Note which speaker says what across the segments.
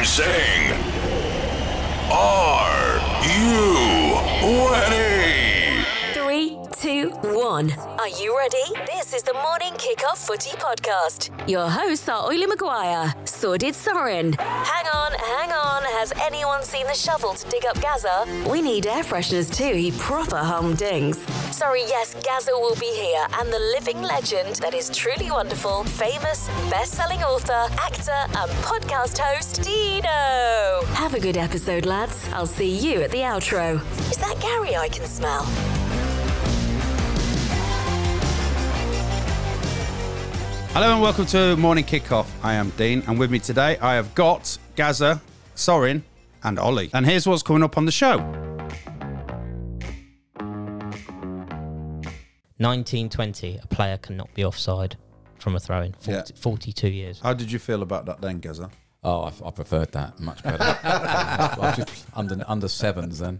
Speaker 1: sing. Are you ready?
Speaker 2: 3, 2, 1. Are you ready? This is the Morning Kickoff Footy Podcast. Your hosts are Oily Maguire, Sordid Sorin. Hang on. Has anyone seen the shovel to dig up Gaza? We need air fresheners too. He proper humdings. Sorry, yes, Gaza will be here, and the living legend that is truly wonderful, famous, best-selling author, actor, and podcast host, Dino. Have a good episode, lads. I'll see you at the outro. Is that Gary I can smell?
Speaker 3: Hello and welcome to Morning Kickoff. I am Dean, and with me today I have got Gaza, Sorin, and Ollie. And here's what's coming up on the show.
Speaker 4: 1920, a player cannot be offside from a throw-in. 42 years.
Speaker 3: How did you feel about that then, Gaza?
Speaker 5: Oh, I preferred that much better. I was just under sevens then.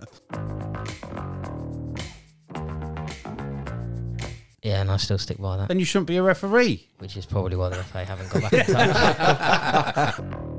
Speaker 4: Yeah, and I still stick by that,
Speaker 3: Then you shouldn't be a referee.
Speaker 4: which is probably why the FA haven't got back in touch.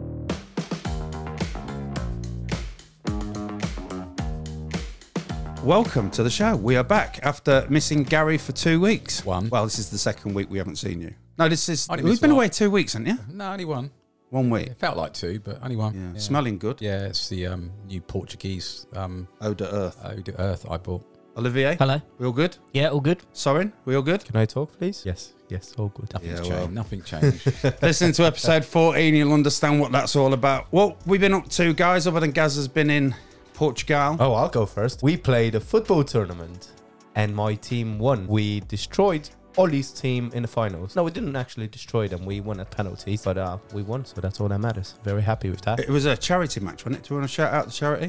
Speaker 3: Welcome to the show. We are back after missing Gary for 2 weeks.
Speaker 5: One.
Speaker 3: Well, this is the second week we haven't seen you. No, this is...
Speaker 5: Only
Speaker 3: We've
Speaker 5: missed
Speaker 3: been
Speaker 5: one.
Speaker 3: away 2 weeks, haven't you?
Speaker 5: No, only one.
Speaker 3: 1 week.
Speaker 5: It felt like two, but only one.
Speaker 3: Yeah.
Speaker 5: Yeah.
Speaker 3: Smelling good.
Speaker 5: Yeah, it's the new Portuguese
Speaker 3: Eau de Earth.
Speaker 5: Eau de Earth I bought.
Speaker 3: Olivier,
Speaker 4: Hello.
Speaker 3: we all good?
Speaker 4: Yeah, all good.
Speaker 3: Sorin, we all good?
Speaker 6: Can I talk, please? Yes, all good.
Speaker 5: Nothing's
Speaker 3: Yeah,
Speaker 5: changed.
Speaker 3: well.
Speaker 5: Nothing changed.
Speaker 3: Listen to episode 14, you'll understand what that's all about. What we've been up to, guys, other than Gaza's been in Portugal.
Speaker 6: Oh, I'll go first. We played a football tournament and my team won. We destroyed Ollie's team in the finals. No, we didn't actually destroy them. We won at penalties, but we won, so that's all that matters. Very happy with that.
Speaker 3: It was a charity match, wasn't it? Do you want to shout out the charity?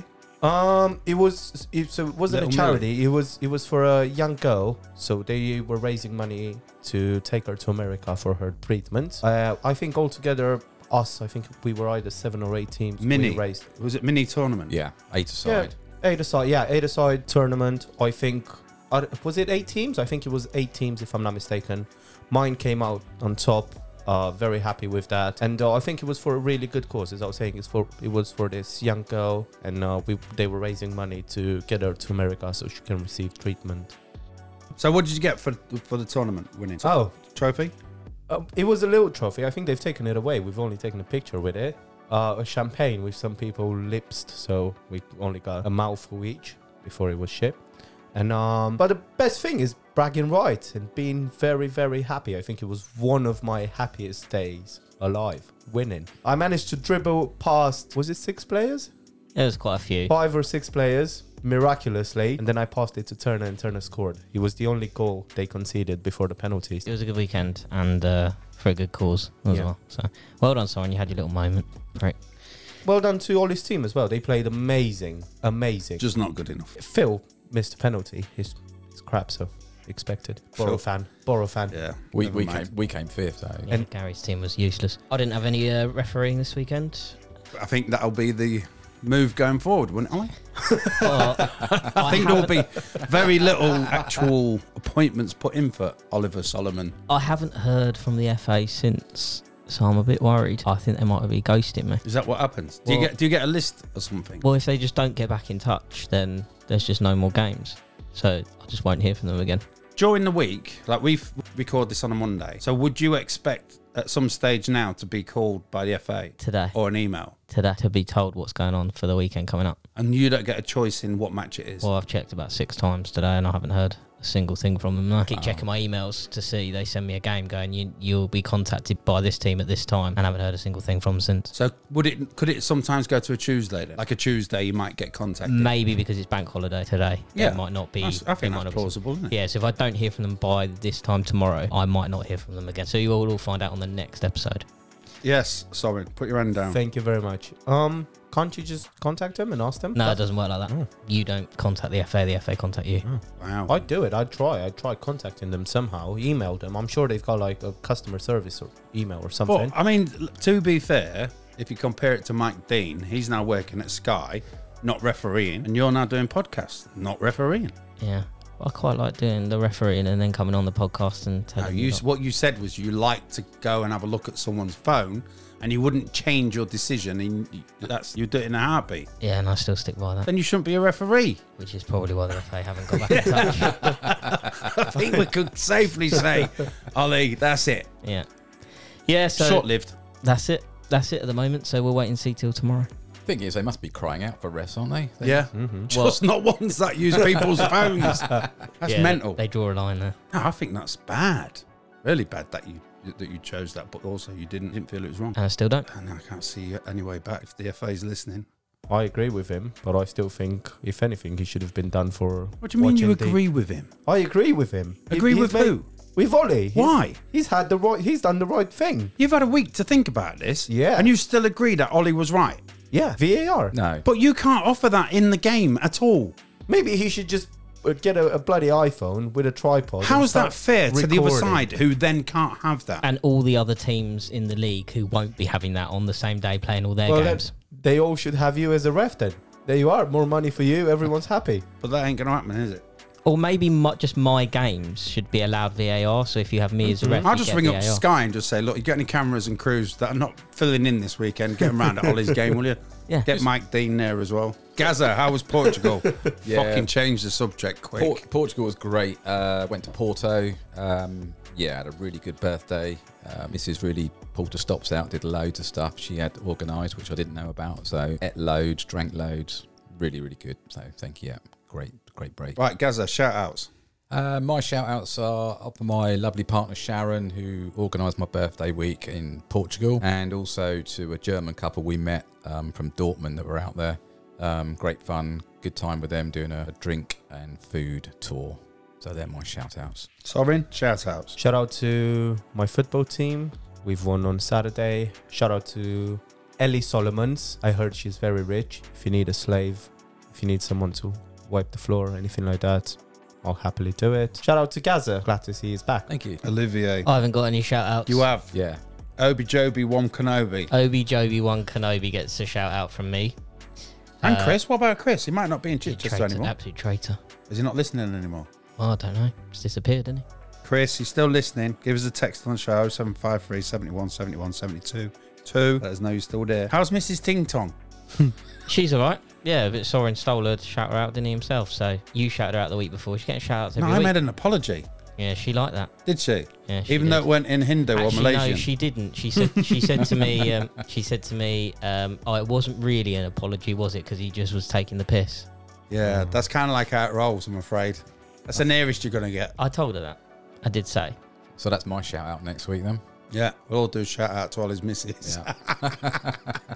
Speaker 6: It wasn't
Speaker 3: Little
Speaker 6: a charity. It was for a young girl. So they were raising money to take her to America for her treatment. I think altogether, I think we were either 7 or 8 teams.
Speaker 3: Mini.
Speaker 6: We raised.
Speaker 3: Was it mini tournament?
Speaker 5: Yeah, 8 aside.
Speaker 6: Yeah, 8 aside tournament. I think was it 8 teams? I think it was 8 teams if I'm not mistaken. Mine came out on top. Very happy with that, and I think it was for a really good cause. As I was saying, it was for this young girl, and they were raising money to get her to America so she can receive treatment.
Speaker 3: So what did you get for the tournament winning?
Speaker 6: Oh,
Speaker 3: Trophy?
Speaker 6: it was a little trophy. I think they've taken it away. We've only taken a picture with it. A champagne with some people lipsed, so we only got a mouthful each before it was shipped. And but the best thing is bragging rights and being very, very happy. I think it was one of my happiest days alive, winning. I managed to dribble past, was it 6 players?
Speaker 4: There was quite a few.
Speaker 6: 5 or 6 players, miraculously. And then I passed it to Turner, and Turner scored. He was the only goal they conceded before the penalties.
Speaker 4: It was a good weekend and for a good cause as well. So well done, Soren. You had your little moment. Great.
Speaker 6: Well done to Ollie's team as well. They played amazing.
Speaker 3: Just not good enough.
Speaker 6: Phil missed a penalty. He's crap, so expected. Borrow fan.
Speaker 3: Yeah.
Speaker 5: We
Speaker 3: never mind.
Speaker 5: came fifth. So.
Speaker 4: Yeah, Gary's team was useless. I didn't have any refereeing this weekend.
Speaker 3: I think that'll be the move going forward, wouldn't it, Ollie?
Speaker 4: Well,
Speaker 3: I think there will be very little actual appointments put in for Oliver Solomon.
Speaker 4: I haven't heard from the FA since, so I'm a bit worried. I think they might be ghosting me.
Speaker 3: Is that what happens?
Speaker 4: Well-
Speaker 3: Do you get a list or something?
Speaker 4: Well, if they just don't get back in touch, then there's just no more games. So I just won't hear from them again.
Speaker 3: During the week, like we record this on a Monday, so would you expect at some stage now to be called by the FA
Speaker 4: Today
Speaker 3: or an email?
Speaker 4: to be told what's going on for the weekend coming up.
Speaker 3: And you don't get a choice in what match it is?
Speaker 4: Well, I've checked about 6 times today and I haven't heard a single thing from them. I keep checking my emails to see. They send me a game going, you'll be contacted by this team at this time, and I haven't heard a single thing from them since.
Speaker 3: So could it sometimes go to a Tuesday then? Like a Tuesday you might get contacted?
Speaker 4: Maybe because it's bank holiday today.
Speaker 3: Yeah.
Speaker 4: It might not be.
Speaker 3: I think
Speaker 4: it might
Speaker 3: that's
Speaker 4: not be-
Speaker 3: plausible, isn't it?
Speaker 4: Yeah, so if I don't hear from them by this time tomorrow, I might not hear from them again. So you will all find out on the next episode.
Speaker 3: Yes, sorry. Put your hand down.
Speaker 6: Thank you very much. Can't you just contact them and ask them?
Speaker 4: No, it doesn't work like that.
Speaker 6: Oh.
Speaker 4: You don't contact the FA contact you.
Speaker 3: Wow.
Speaker 6: I'd do it. I'd try contacting them somehow. Email them. I'm sure they've got like a customer service or email or something.
Speaker 3: But, I mean, to be fair, if you compare it to Mike Dean, he's now working at Sky, not refereeing, and you're now doing podcasts, not refereeing.
Speaker 4: Yeah. I quite like doing the refereeing and then coming on the podcast and
Speaker 3: No,
Speaker 4: telling
Speaker 3: what you said was you like to go and have a look at someone's phone, and you wouldn't change your decision. You'd do it in a heartbeat.
Speaker 4: Yeah, and I still stick by that,
Speaker 3: Then you shouldn't be a referee.
Speaker 4: which is probably why the FA haven't got back in touch.
Speaker 3: I think we could safely say, Ollie, that's it.
Speaker 4: Yeah. Yeah, so
Speaker 3: Short-lived.
Speaker 4: that's it. That's it at the moment. So we'll wait and see till tomorrow.
Speaker 5: Thing is, they must be crying out for refs, aren't they?
Speaker 3: Yeah. Just not ones that use people's phones. That's
Speaker 4: Yeah,
Speaker 3: mental.
Speaker 4: They draw a line there.
Speaker 3: No, I think that's bad. Really bad that you chose that, but also you didn't feel it was wrong.
Speaker 4: And I still don't.
Speaker 3: And I can't see any way back if the FA's listening.
Speaker 6: I agree with him, but I still think, if anything, he should have been done for.
Speaker 3: What do you mean you
Speaker 6: watching
Speaker 3: agree with him?
Speaker 6: I agree with him.
Speaker 3: Agree with who?
Speaker 6: With Ollie.
Speaker 3: Why?
Speaker 6: He's done the right thing.
Speaker 3: You've had a week to think about this.
Speaker 6: Yeah.
Speaker 3: And you still agree that Ollie was right.
Speaker 6: Yeah, VAR.
Speaker 5: No.
Speaker 3: But you can't offer that in the game at all.
Speaker 6: Maybe he should just get a bloody iPhone with a tripod.
Speaker 3: How
Speaker 6: and
Speaker 3: is that
Speaker 6: start
Speaker 3: fair to the other
Speaker 6: recording.
Speaker 3: side who then can't have that?
Speaker 4: And all the other teams in the league who won't be having that on the same day playing all their
Speaker 6: Well,
Speaker 4: games.
Speaker 6: they all should have you as a ref then. There you are. More money for you. Everyone's happy.
Speaker 3: But that ain't going to happen, is it?
Speaker 4: Or maybe just my games should be allowed VAR. So if you have me as a ref,
Speaker 3: I'll
Speaker 4: you
Speaker 3: just
Speaker 4: get
Speaker 3: ring up
Speaker 4: VAR.
Speaker 3: Sky and just say, look, you get any cameras and crews that are not filling in this weekend, get them round at Ollie's game, will you?
Speaker 4: Yeah.
Speaker 3: Get Mike Dean there as well. Gaza, how was Portugal?
Speaker 5: Yeah.
Speaker 3: Fucking change the subject quick.
Speaker 5: Portugal was great. Went to Porto. Had a really good birthday. Mrs. really pulled the stops out, did loads of stuff. She had organised, which I didn't know about. So ate loads, drank loads. Really, really good. So thank you. Yeah, great break.
Speaker 3: Right, Gaza, shout outs.
Speaker 5: My shout outs are up for my lovely partner Sharon, who organised my birthday week in Portugal, and also to a German couple we met from Dortmund that were out there. Great fun, good time with them doing a drink and food tour. So they're my shout outs.
Speaker 3: Sovereign, shout outs.
Speaker 6: Shout out to my football team. We've won on Saturday. Shout out to Ellie Solomons. I heard she's very rich. If you need a slave, if you need someone to wipe the floor, anything like that, I'll happily do it. Shout out to Gaza. Glad to see he's back.
Speaker 5: Thank you.
Speaker 3: Olivier.
Speaker 4: I haven't got any shout outs.
Speaker 3: You have.
Speaker 5: Yeah.
Speaker 3: Obi Jobi, One Kenobi.
Speaker 4: Obi Jobi One Kenobi gets a shout out from me.
Speaker 3: And Chris, what about Chris? He might not be in Chichester
Speaker 4: Traitor,
Speaker 3: anymore.
Speaker 4: absolute traitor.
Speaker 3: Is he not listening anymore?
Speaker 4: Well, I don't know. He's disappeared, didn't he?
Speaker 3: Chris, he's still listening. Give us a text on the show, 753 71 71 72 2. Let us know you're still there. How's Mrs. Ting Tong?
Speaker 4: She's all right. Yeah, but Soren stole her to shout her out, didn't he himself? So you shouted her out the week before. She's getting shout outs
Speaker 3: No,
Speaker 4: every
Speaker 3: I
Speaker 4: week.
Speaker 3: made an apology.
Speaker 4: Yeah, she liked that.
Speaker 3: Did she?
Speaker 4: Yeah, she
Speaker 3: Even
Speaker 4: did.
Speaker 3: though it went in Hindu or
Speaker 4: Actually,
Speaker 3: Malaysian?
Speaker 4: no, she didn't. She said to me, oh, it wasn't really an apology, was it? Because he just was taking the piss.
Speaker 3: Yeah, that's kind of like how it rolls, I'm afraid. That's the nearest you're going to get.
Speaker 4: I told her that. I did say.
Speaker 5: So that's my shout out next week then.
Speaker 3: Yeah, we'll all do shout out to all his missus.
Speaker 5: Yeah.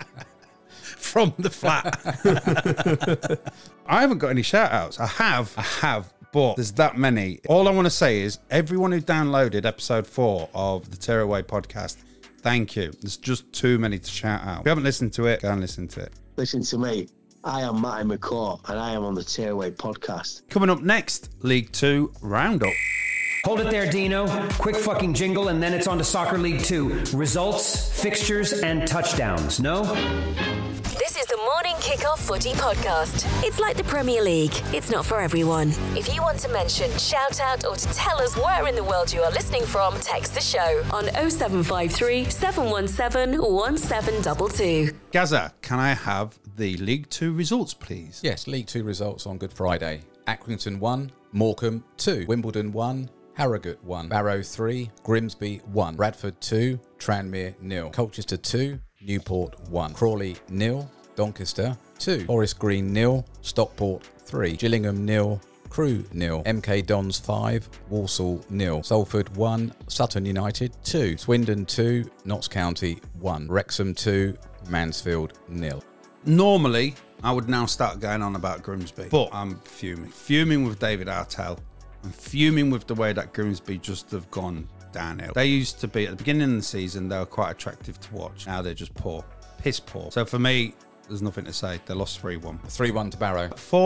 Speaker 3: From the flat. I haven't got any shout outs. I have, but there's that many. All I want to say is everyone who downloaded episode 4 of the Tearaway podcast, thank you. There's just too many to shout out. If you haven't listened to it, go and listen to it.
Speaker 7: Listen to me. I am Matty McCaw, and I am on the Tearaway podcast.
Speaker 3: Coming up next, League 2 Roundup.
Speaker 8: Hold it there, Dino. Quick fucking jingle, and then it's on to Soccer League 2. Results, fixtures, and touchdowns. No?
Speaker 2: This is the Morning Kickoff Footy Podcast. It's like the Premier League. It's not for everyone. If you want to mention, shout out, or to tell us where in the world you are listening from, text the show on 0753 717 1722.
Speaker 3: Gaza, can I have the League 2 results, please?
Speaker 5: Yes, League 2 results on Good Friday. Accrington 1, Morecambe 2, Wimbledon 1, Harrogate 1, Barrow 3, Grimsby 1, Bradford 2, Tranmere 0, Colchester 2, Newport 1, Crawley 0, Doncaster 2, Forest Green 0, Stockport 3, Gillingham 0, Crewe 0, MK Dons 5, Walsall 0, Salford 1, Sutton United 2, Swindon 2, Notts County 1, Wrexham 2, Mansfield 0.
Speaker 3: Normally, I would now start going on about Grimsby, but I'm fuming. Fuming with David Artell. I'm fuming with the way that Grimsby just have gone downhill. They used to be, at the beginning of the season, they were quite attractive to watch. Now they're just poor. Piss poor. So for me, there's nothing to say. They lost 3-1.
Speaker 5: 3-1 to Barrow.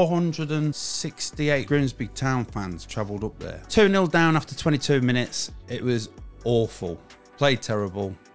Speaker 3: 468 Grimsby Town fans travelled up there. 2-0 down after 22 minutes. It was awful. Played terrible.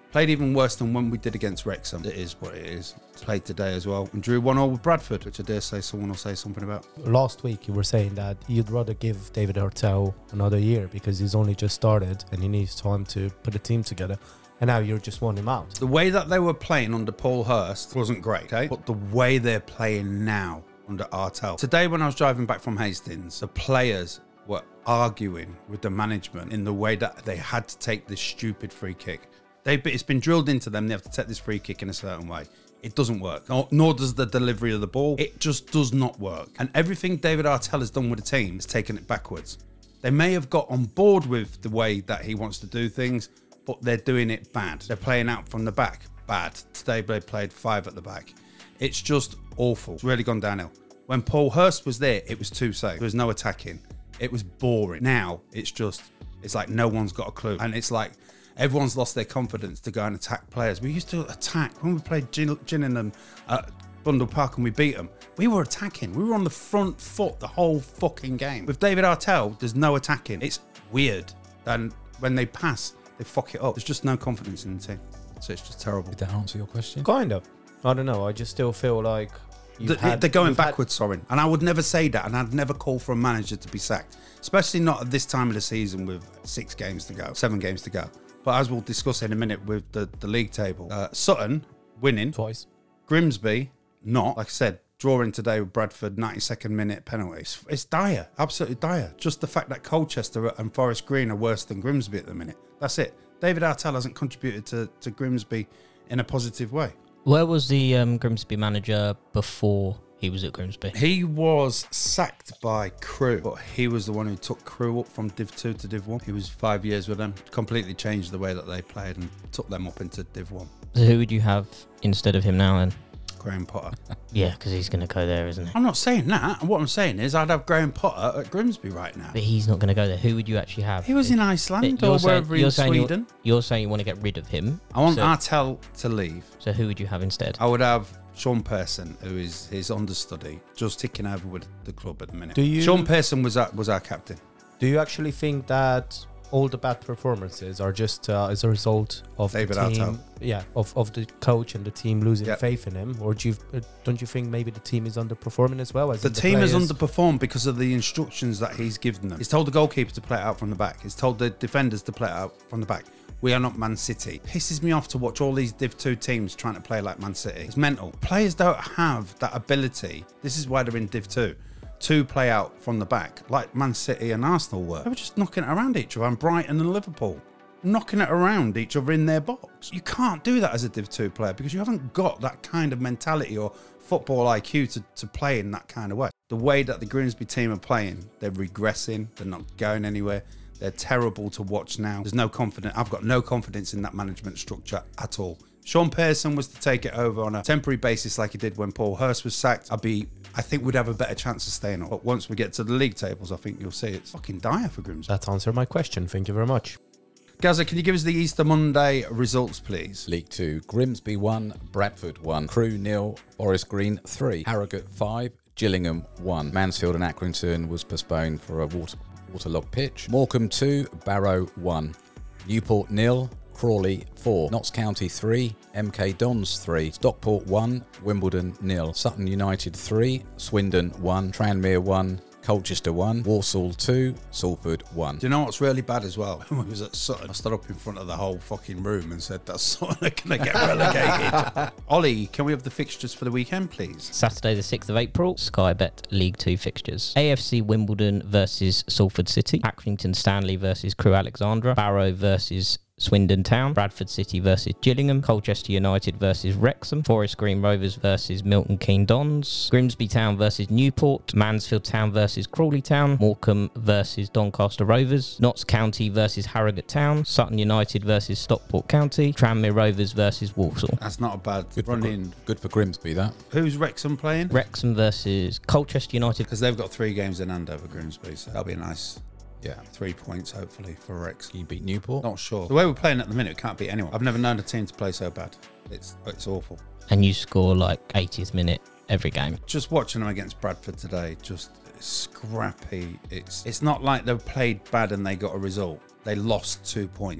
Speaker 3: Played even worse than when we did against Wrexham. It is what it is. Played today as well. And drew 1-1 with Bradford, which I dare say someone will say something about.
Speaker 6: Last week you were saying that you'd rather give David Artell another year because he's only just started and he needs time to put a team together. And now you're just wanting him out.
Speaker 3: The way that they were playing under Paul Hurst wasn't great, okay? But the way they're playing now under Artell. Today when I was driving back from Hastings, the players were arguing with the management in the way that they had to take this stupid free kick. It's been drilled into them. They have to take this free kick in a certain way. It doesn't work. Nor does the delivery of the ball. It just does not work. And everything David Artell has done with the team is taken it backwards. They may have got on board with the way that he wants to do things, but they're doing it bad. They're playing out from the back. Bad. Today they played 5 at the back. It's just awful. It's really gone downhill. When Paul Hurst was there, it was too safe. There was no attacking. It was boring. Now, it's like no one's got a clue. And it's like everyone's lost their confidence to go and attack players. We used to attack. When we played Gillingham at Bundle Park and we beat them, we were attacking. We were on the front foot the whole fucking game. With David Artell, there's no attacking. It's weird. And when they pass, they fuck it up. There's just no confidence in the team. So it's just terrible.
Speaker 5: Did that answer your question?
Speaker 6: Kind of. I don't know. I just still feel like
Speaker 3: they're going backwards, Soren. And I would never say that, and I'd never call for a manager to be sacked, especially not at this time of the season with 7 games to go. But as we'll discuss in a minute with the league table, Sutton winning
Speaker 6: twice,
Speaker 3: Grimsby not. Like I said, drawing today with Bradford, 92nd minute penalty. It's dire, absolutely dire. Just the fact that Colchester and Forest Green are worse than Grimsby at the minute. That's it. David Artell hasn't contributed to Grimsby in a positive way.
Speaker 4: Where was the Grimsby manager before he was at Grimsby?
Speaker 3: He was sacked by Crewe, but he was the one who took Crewe up from Div 2 to Div 1. He was 5 years with them, completely changed the way that they played and took them up into Div 1.
Speaker 4: So who would you have instead of him now then?
Speaker 3: Graham Potter.
Speaker 4: Yeah, because he's going to go there, isn't he?
Speaker 3: I'm not saying that. What I'm saying is I'd have Graham Potter at Grimsby right now.
Speaker 4: But he's not going to go there. Who would you actually have?
Speaker 3: He was in Iceland or wherever in Sweden.
Speaker 4: You're saying you want to get rid of him.
Speaker 3: I want Artell to leave.
Speaker 4: So who would you have instead?
Speaker 3: I would have Sean Pearson, who is his understudy, just ticking over with the club at the minute. Sean Pearson was our captain.
Speaker 6: Do you actually think that all the bad performances are just as a result of
Speaker 3: David
Speaker 6: the team,
Speaker 3: Artell.
Speaker 6: of the coach and the team losing
Speaker 3: Yep.
Speaker 6: faith in him, or don't you think maybe the team is underperforming as well? As
Speaker 3: The team has underperformed because of the instructions that he's given them. He's told the goalkeeper to play it out from the back. He's told the defenders to play it out from the back. We are not Man City. Pisses me off to watch all these Div 2 teams trying to play like Man City. It's mental. Players don't have that ability. This is why they're in Div 2. To play out from the back like Man City and Arsenal were. They were just knocking it around each other, and Brighton and Liverpool knocking it around each other in their box. You can't do that as a Div 2 player because you haven't got that kind of mentality or football IQ to play in that kind of way. The way that the Grimsby team are playing, they're regressing, they're not going anywhere. They're terrible to watch now. There's no confidence. I've got no confidence in that management structure at all. Sean Pearson was to take it over on a temporary basis like he did when Paul Hurst was sacked. I think we'd have a better chance of staying up. But once we get to the league tables, I think you'll see it's fucking dire for Grimsby.
Speaker 6: That's answered my question. Thank you very much.
Speaker 3: Gaza, can you give us the Easter Monday results, please?
Speaker 5: League 2, Grimsby 1, Bradford 1, Crewe 0, Forest Green 3, Harrogate 5, Gillingham 1. Mansfield and Accrington was postponed for a waterlogged pitch. Morecambe 2, Barrow 1, Newport 0, Crawley 4, Notts County 3, MK Dons 3, Stockport 1, Wimbledon 0, Sutton United 3, Swindon 1, Tranmere 1, Colchester 1, Walsall 2, Salford 1.
Speaker 3: Do you know what's really bad as well? When we was at Sutton, I stood up in front of the whole fucking room and said that Sutton are going to get relegated. Ollie, can we have the fixtures for the weekend, please?
Speaker 4: Saturday the 6th of April, Sky Bet League 2 fixtures. AFC Wimbledon versus Salford City. Accrington Stanley versus Crewe Alexandra. Barrow versus Swindon Town, Bradford City versus Gillingham, Colchester United versus Wrexham, Forest Green Rovers versus Milton Keynes Dons, Grimsby Town versus Newport, Mansfield Town versus Crawley Town, Morecambe versus Doncaster Rovers, Notts County versus Harrogate Town, Sutton United versus Stockport County, Tranmere Rovers versus Walsall.
Speaker 3: That's not a bad
Speaker 5: Good
Speaker 3: run-in.
Speaker 5: Good for Grimsby, that.
Speaker 3: Who's Wrexham playing?
Speaker 4: Wrexham versus Colchester United.
Speaker 3: Because they've got 3 games in hand over Grimsby, so that'll be a nice...
Speaker 5: Yeah.
Speaker 3: 3 points, hopefully, for Rex.
Speaker 5: Can you beat Newport?
Speaker 3: Not sure. The way we're playing at the minute, we can't beat anyone. I've never known a team to play so bad. It's awful.
Speaker 4: And you score like 80th minute every game.
Speaker 3: Just watching them against Bradford today, just scrappy. It's not like they played bad and they got a result. They lost 2 points.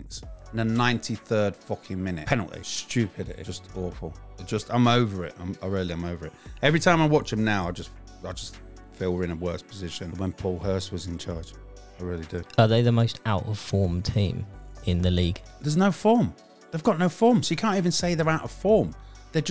Speaker 3: in the 93rd fucking minute. Penalty. Stupidity. Just awful. I'm over it. I'm over it. Every time I watch them now, I just feel we're in a worse position than when Paul Hurst was in charge. I really do.
Speaker 4: Are they the most out of form team in the league?
Speaker 3: There's no form. They've got no form, so you can't even say they're out of form. They're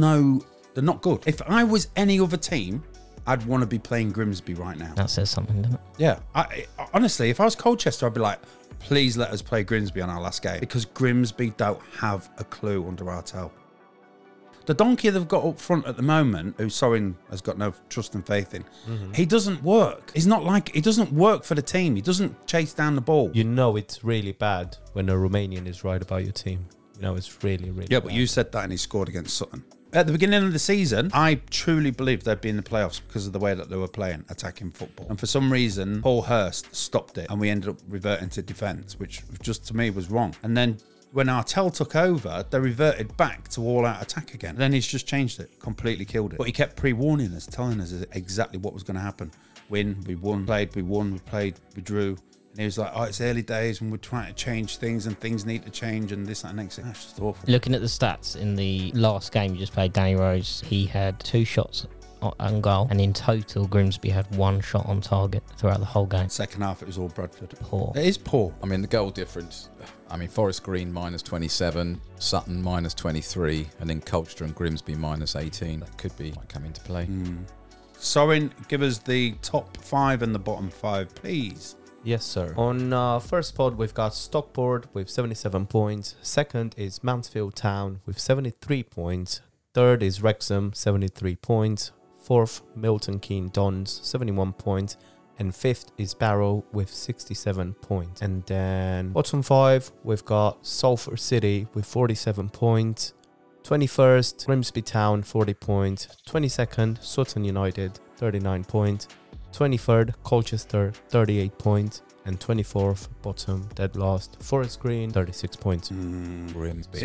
Speaker 3: not good. If I was any other team, I'd want to be playing Grimsby right now.
Speaker 4: That says something, doesn't it?
Speaker 3: Yeah. Honestly, if I was Colchester, I'd be like, please let us play Grimsby on our last game, because Grimsby don't have a clue under Artell. The donkey they've got up front at the moment, who Sorin has got no trust and faith in, he doesn't work. He doesn't work for the team. He doesn't chase down the ball.
Speaker 6: You know it's really bad when a Romanian is right about your team. You know it's really, really
Speaker 3: Yeah,
Speaker 6: bad.
Speaker 3: but you said that and he scored against Sutton. At the beginning of the season, I truly believed they'd be in the playoffs because of the way that they were playing, attacking football. And for some reason, Paul Hurst stopped it and we ended up reverting to defence, which just to me was wrong. And then when Artell took over, they reverted back to all-out attack again. Then he's just changed it, completely killed it. But he kept pre-warning us, telling us exactly what was going to happen. We won, we played, we drew. And he was like, it's early days and we're trying to change things and things need to change and this, that, and next thing. That's just awful.
Speaker 4: Looking at the stats in the last game you just played, Danny Rose, he had 2 shots on goal, and in total Grimsby had 1 shot on target throughout the whole game.
Speaker 3: Second half, it was all Bradford.
Speaker 4: Poor.
Speaker 3: It is poor.
Speaker 5: I mean, the goal difference, Forest Green minus 27, Sutton minus 23, and then Colchester and Grimsby minus 18. That might come into play.
Speaker 3: Sorin, give us the top 5 and the bottom 5, please.
Speaker 6: Yes, sir. On first spot, we've got Stockport with 77 points. Second is Mansfield Town with 73 points. Third is Wrexham, 73 points. Fourth, Milton Keynes Dons, 71 points. And fifth is Barrow with 67 points. And then bottom 5, we've got Salford City with 47 points. 21st, Grimsby Town, 40 points. 22nd, Sutton United, 39 points. 23rd, Colchester, 38 points. And 24th, bottom, dead last, Forest Green, 36 points.
Speaker 5: Grimsby.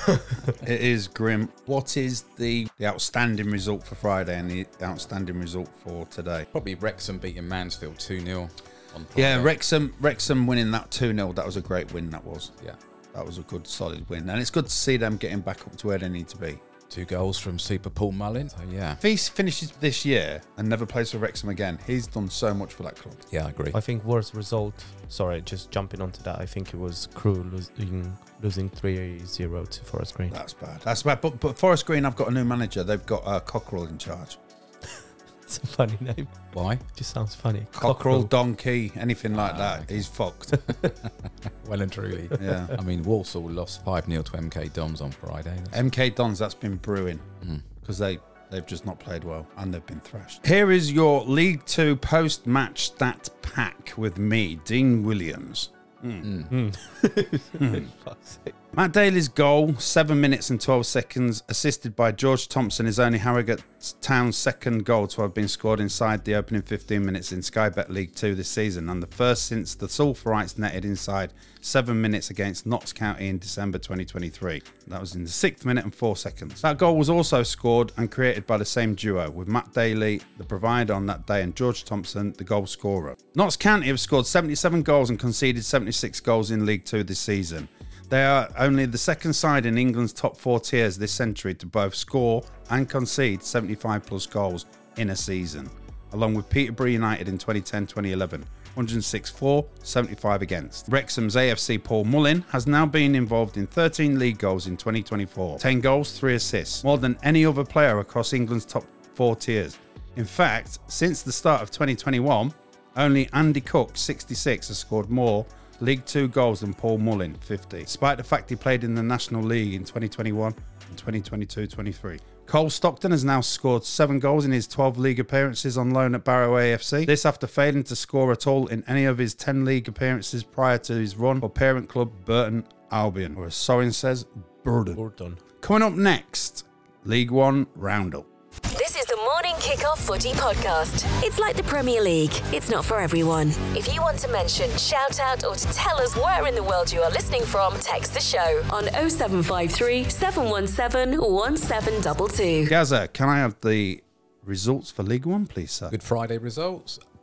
Speaker 3: It is grim. What is the outstanding result for Friday and the outstanding result for today?
Speaker 5: Probably Wrexham beating Mansfield 2-0 on Friday.
Speaker 3: Yeah, Wrexham winning that 2-0. That was a great win, that was.
Speaker 5: Yeah.
Speaker 3: That was a good, solid win. And it's good to see them getting back up to where they need to be.
Speaker 5: 2 goals from Super Paul Mullin. So, yeah.
Speaker 3: If he finishes this year and never plays for Wrexham again, he's done so much for that club.
Speaker 5: Yeah, I agree.
Speaker 6: I think worst result, sorry, just jumping onto that, I think it was Crewe losing 3-0 to Forest Green.
Speaker 3: That's bad. But Forest Green, I've got a new manager. They've got Cockerell in charge.
Speaker 6: It's a funny name.
Speaker 5: Why?
Speaker 6: Just sounds funny.
Speaker 3: Cockerell, Donkey, anything like that. Okay. He's fucked.
Speaker 5: Well and truly.
Speaker 3: Yeah.
Speaker 5: Walsall lost 5-0 to MK Dons on Friday.
Speaker 3: MK Dons, that's been brewing because they've just not played well and they've been thrashed. Here is your League 2 post-match stat pack with me, Dean Williams. Matt Daly's goal, 7 minutes and 12 seconds, assisted by George Thompson, is only Harrogate Town's second goal to have been scored inside the opening 15 minutes in Sky Bet League 2 this season, and the first since the Sulphurites netted inside 7 minutes against Notts County in December 2023. That was in the 6th minute and 4 seconds. That goal was also scored and created by the same duo, with Matt Daly, the provider on that day, and George Thompson, the goal scorer. Notts County have scored 77 goals and conceded 76 goals in League 2 this season. They are only the second side in England's top 4 tiers this century to both score and concede 75 plus goals in a season, along with Peterborough United in 2010-2011, 106 for, 75 against. Wrexham's AFC Paul Mullin has now been involved in 13 league goals in 2024, 10 goals, 3 assists, more than any other player across England's top 4 tiers. In fact, since the start of 2021, only Andy Cook, 66, has scored more League 2 goals than Paul Mullin, 50, despite the fact he played in the National League in 2021 and 2022-23. Cole Stockton has now scored 7 goals in his 12 league appearances on loan at Barrow AFC. This after failing to score at all in any of his 10 league appearances prior to his run for parent club Burton Albion, or as Sorin says, Burton. Coming up next, League 1 Roundup.
Speaker 2: This is the Morning Kickoff Footy Podcast. It's like the Premier League. It's not for everyone. If you want to mention, shout out, or to tell us where in the world you are listening from, text the show on 0753 717 1722.
Speaker 3: Gaza, can I have the results for League 1, please, sir?
Speaker 5: Good Friday results.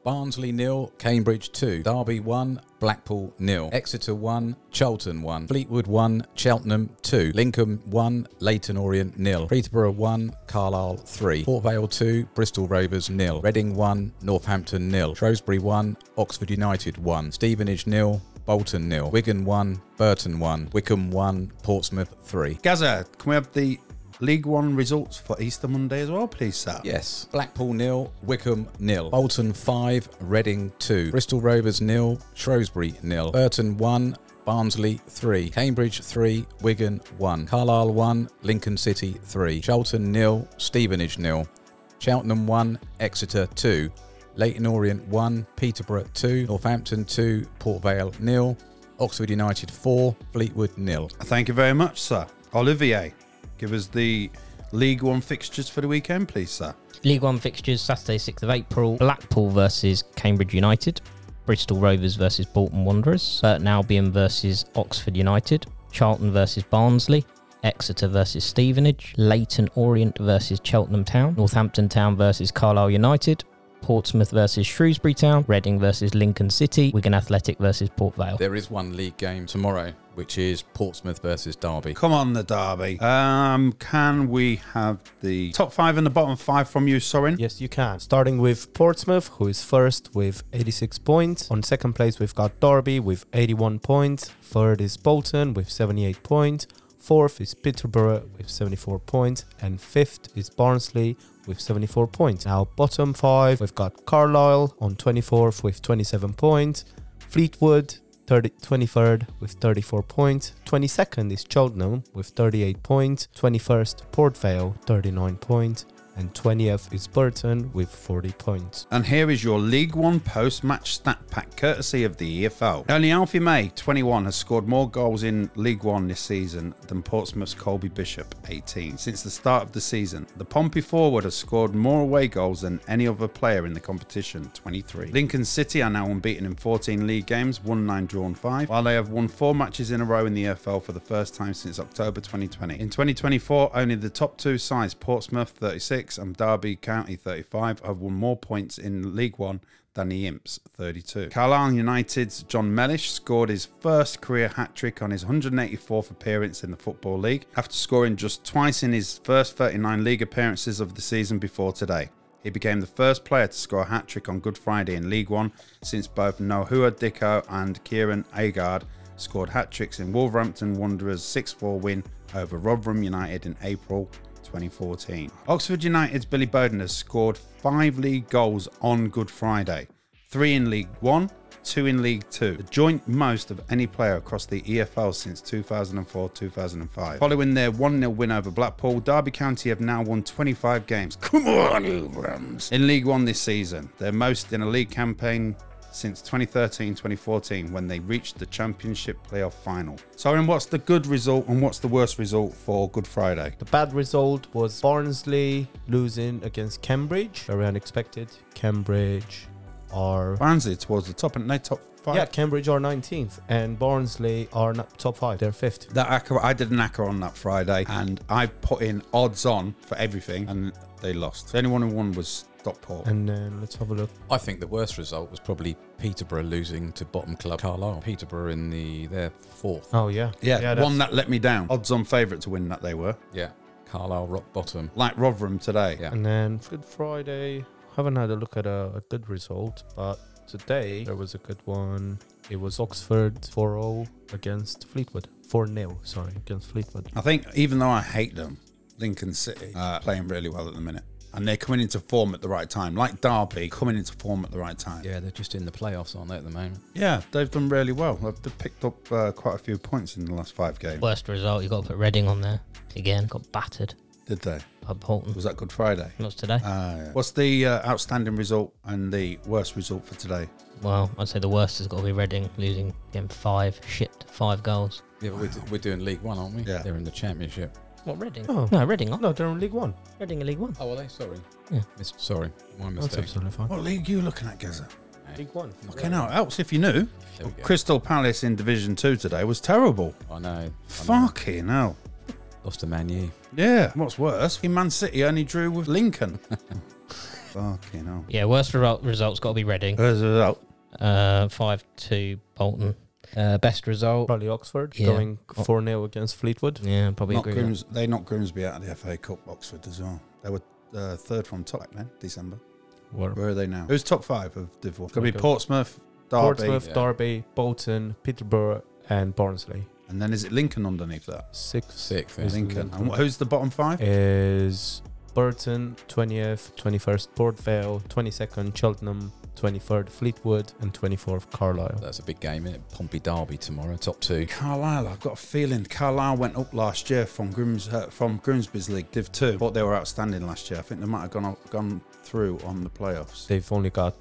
Speaker 5: Barnsley 0, Cambridge 2, Derby 1, Blackpool 0, Exeter 1, Charlton 1, Fleetwood 1, Cheltenham 2, Lincoln 1, Leyton Orient 0, Peterborough 1, Carlisle 3, Port Vale 2, Bristol Rovers 0, Reading 1, Northampton 0, Shrewsbury 1, Oxford United 1, Stevenage 0, Bolton 0, Wigan 1, Burton 1, Wickham 1, Portsmouth 3.
Speaker 3: Gaza, can we have the League One results for Easter Monday as well, please, sir?
Speaker 5: Yes. Blackpool 0, Wickham 0, Bolton 5, Reading 2, Bristol Rovers 0, Shrewsbury 0, Burton 1, Barnsley 3, Cambridge 3, Wigan 1, Carlisle 1, Lincoln City 3, Charlton 0, Stevenage 0, Cheltenham 1, Exeter 2, Leyton Orient 1, Peterborough 2, Northampton 2, Port Vale 0, Oxford United 4, Fleetwood 0.
Speaker 3: Thank you very much, sir. Olivier, give us the League One fixtures for the weekend, please, sir.
Speaker 4: League One fixtures, Saturday 6th of April, Blackpool versus Cambridge United, Bristol Rovers versus Bolton Wanderers, Burton Albion versus Oxford United, Charlton versus Barnsley, Exeter versus Stevenage, Leyton Orient versus Cheltenham Town, Northampton Town versus Carlisle United, Portsmouth versus Shrewsbury Town, Reading versus Lincoln City, Wigan Athletic versus Port Vale.
Speaker 5: There is one league game tomorrow, which is Portsmouth versus Derby.
Speaker 3: Come on, the Derby. Can we have the top 5 and the bottom 5 from you, Sorin?
Speaker 6: Yes, you can. Starting with Portsmouth, who is first with 86 points. On second place, we've got Derby with 81 points. Third is Bolton with 78 points. Fourth is Peterborough with 74 points. And fifth is Barnsley with 74 points. Now, bottom 5, we've got Carlisle on 24th with 27 points. Fleetwood 23rd with 34 points. 22nd is Cheltenham with 38 points. 21st, Port Vale, 39 points. And 20th is Burton with 40 points.
Speaker 3: And here is your League One post-match stat pack, courtesy of the EFL. Only Alfie May, 21, has scored more goals in League One this season than Portsmouth's Colby Bishop, 18. Since the start of the season, the Pompey forward has scored more away goals than any other player in the competition, 23. Lincoln City are now unbeaten in 14 league games, won 9, drawn 5, while they have won 4 matches in a row in the EFL for the first time since October 2020. In 2024, only the top 2 sides, Portsmouth, 36, and Derby County 35, have won more points in League One than the Imps, 32. Carlisle United's John Mellish scored his first career hat-trick on his 184th appearance in the Football League, after scoring just twice in his first 39 league appearances of the season before today. He became the first player to score a hat-trick on Good Friday in League One since both Nohua Dicko and Kieran Agard scored hat-tricks in Wolverhampton Wanderers' 6-4 win over Rotherham United in April 2014. Oxford United's Billy Bowden has scored 5 league goals on Good Friday, 3 in League One, 2 in League Two, the joint most of any player across the EFL since 2004-2005. Following their 1-0 win over Blackpool, Derby County have now won 25 games. Come on, Abrams! In League One this season, their most in a league campaign since 2013-2014, when they reached the Championship playoff final. So, what's the good result and what's the worst result for Good Friday?
Speaker 6: The bad result was Barnsley losing against Cambridge. Very unexpected. Cambridge are...
Speaker 3: Barnsley towards the top, and they top 5?
Speaker 6: Yeah, Cambridge are 19th and Barnsley are not top 5. They're 5th.
Speaker 3: I did an ACCA on that Friday, and I put in odds on for everything, and they lost. The only one who won was Stockport.
Speaker 6: And then let's have a look.
Speaker 5: I think the worst result was probably Peterborough losing to bottom club Carlisle. Peterborough in their 4th.
Speaker 6: Oh, yeah.
Speaker 3: Yeah, one that let me down. Odds on favourite to win that they were.
Speaker 5: Yeah, Carlisle rock bottom.
Speaker 3: Like Rotherham today.
Speaker 5: Yeah.
Speaker 6: And then Good Friday, haven't had a look at a good result, but today there was a good one. It was Oxford 4-0 against Fleetwood. 4-0, sorry, against Fleetwood.
Speaker 3: I think even though I hate them, Lincoln City are playing really well at the minute. And they're coming into form at the right time. Like Derby, coming into form at the right time.
Speaker 5: Yeah, they're just in the playoffs, aren't they, at the moment?
Speaker 3: Yeah, they've done really well. They've picked up quite a few points in the last 5 games.
Speaker 4: Worst result, you got to put Reading on there. Again, got battered
Speaker 3: Did they?
Speaker 4: by Bolton.
Speaker 3: Was that Good Friday?
Speaker 4: Not today.
Speaker 3: Yeah. What's the outstanding result and the worst result for today?
Speaker 4: Well, I'd say the worst has got to be Reading, losing again 5 goals.
Speaker 5: Yeah, but we're doing League One, aren't we?
Speaker 3: Yeah.
Speaker 5: They're in the Championship.
Speaker 4: What, Reading?
Speaker 6: Oh.
Speaker 4: No, Reading aren't.
Speaker 6: No, they're in League One.
Speaker 4: Reading in League One.
Speaker 5: Oh, are they? Sorry.
Speaker 4: Yeah.
Speaker 5: Sorry, my
Speaker 6: That's
Speaker 5: mistake.
Speaker 6: absolutely fine.
Speaker 3: What league are you looking at, Gazza?
Speaker 6: League One.
Speaker 3: Okay, now, else if you knew.
Speaker 5: There we go.
Speaker 3: Crystal Palace in Division 2 today was terrible.
Speaker 5: I know.
Speaker 3: Fucking hell.
Speaker 5: Lost to Man U.
Speaker 3: Yeah. What's worse, Man City only drew with Lincoln. Fucking hell.
Speaker 4: Yeah, worst results got to be Reading.
Speaker 3: Where's the result?
Speaker 4: 5-2 Bolton. Best result.
Speaker 6: Probably Oxford
Speaker 4: Yeah.
Speaker 6: going 4-0 against Fleetwood.
Speaker 4: Yeah, probably agree. with that.
Speaker 3: They knocked Grimsby out of the FA Cup, Oxford as well. They were third from top back then, December. Where are they now? Who's top 5 of Div 1? It's going to be Portsmouth, Derby.
Speaker 6: Portsmouth, Derby, Bolton, Peterborough, and Barnsley.
Speaker 3: And then is it Lincoln underneath that?
Speaker 6: Sixth
Speaker 5: yeah.
Speaker 6: is
Speaker 3: Lincoln. And who's the bottom 5?
Speaker 6: Is Burton, 20th, 21st Port Vale, 22nd Cheltenham, 23rd Fleetwood, and 24th Carlisle.
Speaker 5: That's a big game, isn't it? Pompey Derby tomorrow, top 2.
Speaker 3: Carlisle, I've got a feeling Carlisle went up last year from Grimsby's League Div 2. Thought they were outstanding last year. I think they might have gone through on the playoffs.
Speaker 6: They've only got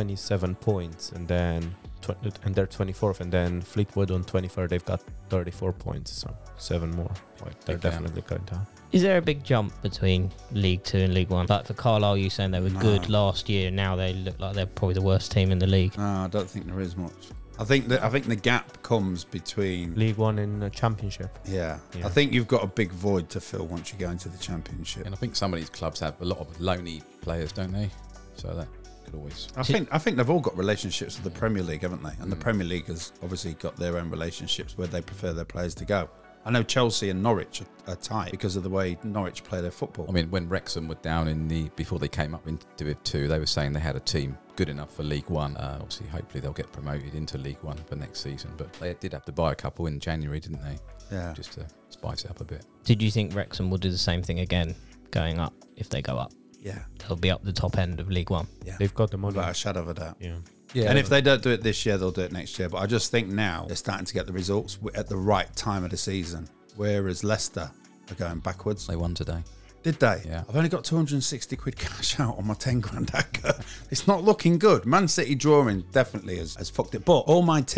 Speaker 6: 27 points, and then and they're 24th, and then Fleetwood on 23rd, they've got 34 points, so 7 more. They're definitely going down.
Speaker 4: Is there a big jump between League 2 and League 1? Like for Carlisle, you saying they were good last year. Now they look like they're probably the worst team in the league.
Speaker 3: No, I don't think there is much. I think the gap comes between
Speaker 6: League 1 and Championship.
Speaker 3: Yeah. I think you've got a big void to fill once you go into the Championship.
Speaker 5: And I think some of these clubs have a lot of loanee players, don't they? So that could always...
Speaker 3: I think they've all got relationships with the Premier League, haven't they? And the Premier League has obviously got their own relationships where they prefer their players to go. I know Chelsea and Norwich are tight because of the way Norwich play their football.
Speaker 5: I mean, when Wrexham were down before they came up into Div 2, they were saying they had a team good enough for League 1. Obviously, hopefully they'll get promoted into League 1 for next season. But they did have to buy a couple in January, didn't they?
Speaker 3: Yeah.
Speaker 5: Just to spice it up a bit.
Speaker 4: Did you think Wrexham will do the same thing again, going up if they go up?
Speaker 3: Yeah.
Speaker 4: They'll be up the top end of League 1.
Speaker 3: Yeah.
Speaker 6: They've got the money.
Speaker 3: Without a shadow of a doubt.
Speaker 6: Yeah.
Speaker 5: Yeah.
Speaker 3: And if they don't do it this year, they'll do it next year. But I just think now they're starting to get the results at the right time of the season. Whereas Leicester are going backwards.
Speaker 5: They won today.
Speaker 3: Did they?
Speaker 5: Yeah.
Speaker 3: I've only got 260 quid cash out on my 10 grand anchor. It's not looking good. Man City drawing definitely has fucked it. But all my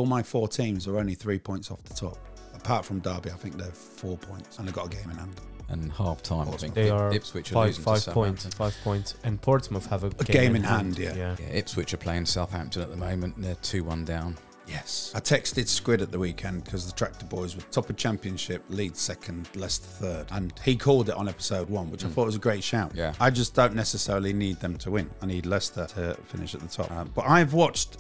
Speaker 3: 4 teams are only 3 points off the top. Apart from Derby, I think they're 4 points. And they've got a game in hand.
Speaker 5: And half time, I think
Speaker 6: They are
Speaker 5: Ipswich are losing to
Speaker 6: 5 points.
Speaker 5: Southampton.
Speaker 6: 5 points. And Portsmouth have a
Speaker 3: game in hand, yeah.
Speaker 5: Yeah, Ipswich are playing Southampton at the moment. They're 2-1 down.
Speaker 3: Yes. I texted Squid at the weekend because the Tractor Boys were top of Championship, Leeds second, Leicester third. And he called it on episode 1, which I thought was a great shout.
Speaker 5: Yeah.
Speaker 3: I just don't necessarily need them to win. I need Leicester to finish at the top. But I've watched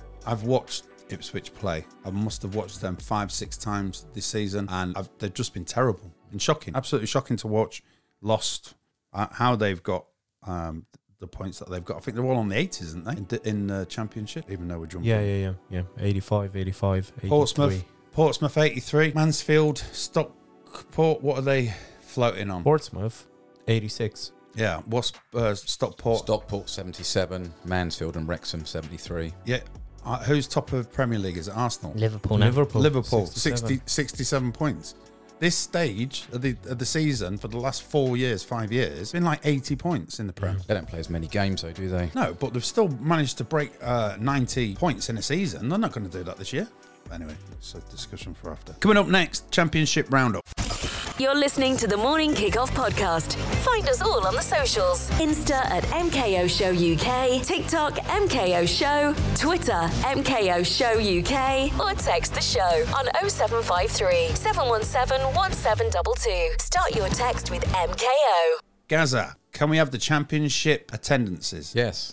Speaker 3: Ipswich play. I must have watched them 5-6 times this season, and they've just been terrible and shocking. Absolutely shocking to watch. Lost. How they've got the points that they've got. I think they're all on the 80s, isn't they? In the Championship, even though we're jumping.
Speaker 6: Yeah. 85, 83.
Speaker 3: Portsmouth 83. Mansfield, Stockport, what are they floating on?
Speaker 6: Portsmouth 86.
Speaker 3: Yeah, what's Stockport?
Speaker 5: Stockport 77, Mansfield and Wrexham 73.
Speaker 3: Yeah. Who's top of Premier League? Is it Arsenal?
Speaker 4: Liverpool now.
Speaker 3: Liverpool
Speaker 6: 67.
Speaker 3: 67 points. This stage of the season for the last 5 years, been like 80 points in the Prem.
Speaker 5: They don't play as many games though, do they?
Speaker 3: No, but they've still managed to break 90 points in a season. They're not going to do that this year. Anyway, it's a discussion for after. Coming up next, Championship Roundup.
Speaker 2: You're listening to the Morning Kickoff podcast. Find us all on the socials. Insta at MKO Show UK, TikTok MKO Show, Twitter MKO Show UK, or text the show on 0753 717 1722. Start your text with MKO.
Speaker 3: Gaza, can we have the championship attendances?
Speaker 5: Yes.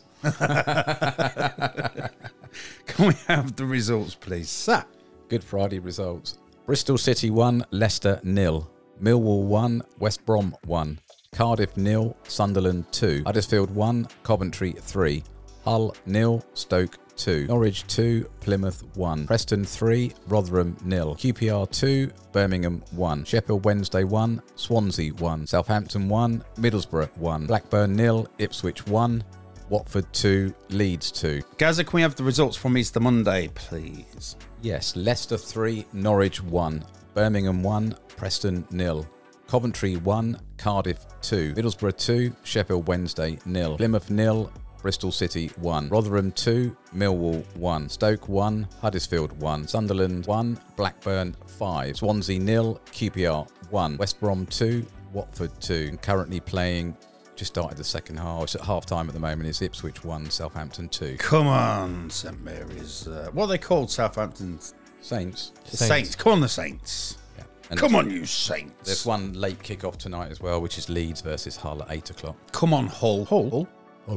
Speaker 3: Can we have the results, please? Sir.
Speaker 5: Good Friday results. Bristol City 1, Leicester 0. Millwall 1, West Brom 1. Cardiff 0, Sunderland 2. Huddersfield 1, Coventry 3. Hull 0, Stoke 2. Norwich 2, Plymouth 1. Preston 3, Rotherham 0. QPR 2, Birmingham 1. Sheffield Wednesday 1, Swansea 1. Southampton 1, Middlesbrough 1. Blackburn 0, Ipswich 1. Watford 2, Leeds 2.
Speaker 3: Gaza, can we have the results from Easter Monday, please?
Speaker 5: Yes, Leicester 3, Norwich 1. Birmingham 1, Preston 0. Coventry 1, Cardiff 2. Middlesbrough 2, Sheffield Wednesday 0. Plymouth 0, Bristol City 1. Rotherham 2, Millwall 1. Stoke 1, Huddersfield 1. Sunderland 1, Blackburn 5. Swansea 0, QPR 1. West Brom 2, Watford 2. And currently playing, just started the second half. It's at half time at the moment. It's Ipswich 1, Southampton 2.
Speaker 3: Come on, St Mary's. What are they called, Southampton's?
Speaker 5: Saints.
Speaker 3: The Saints. Come on, the Saints.
Speaker 5: Yeah. And
Speaker 3: Come on, you Saints.
Speaker 5: There's one late kick-off tonight as well, which is Leeds versus Hull at 8 o'clock.
Speaker 3: Come on, Hull. Hull.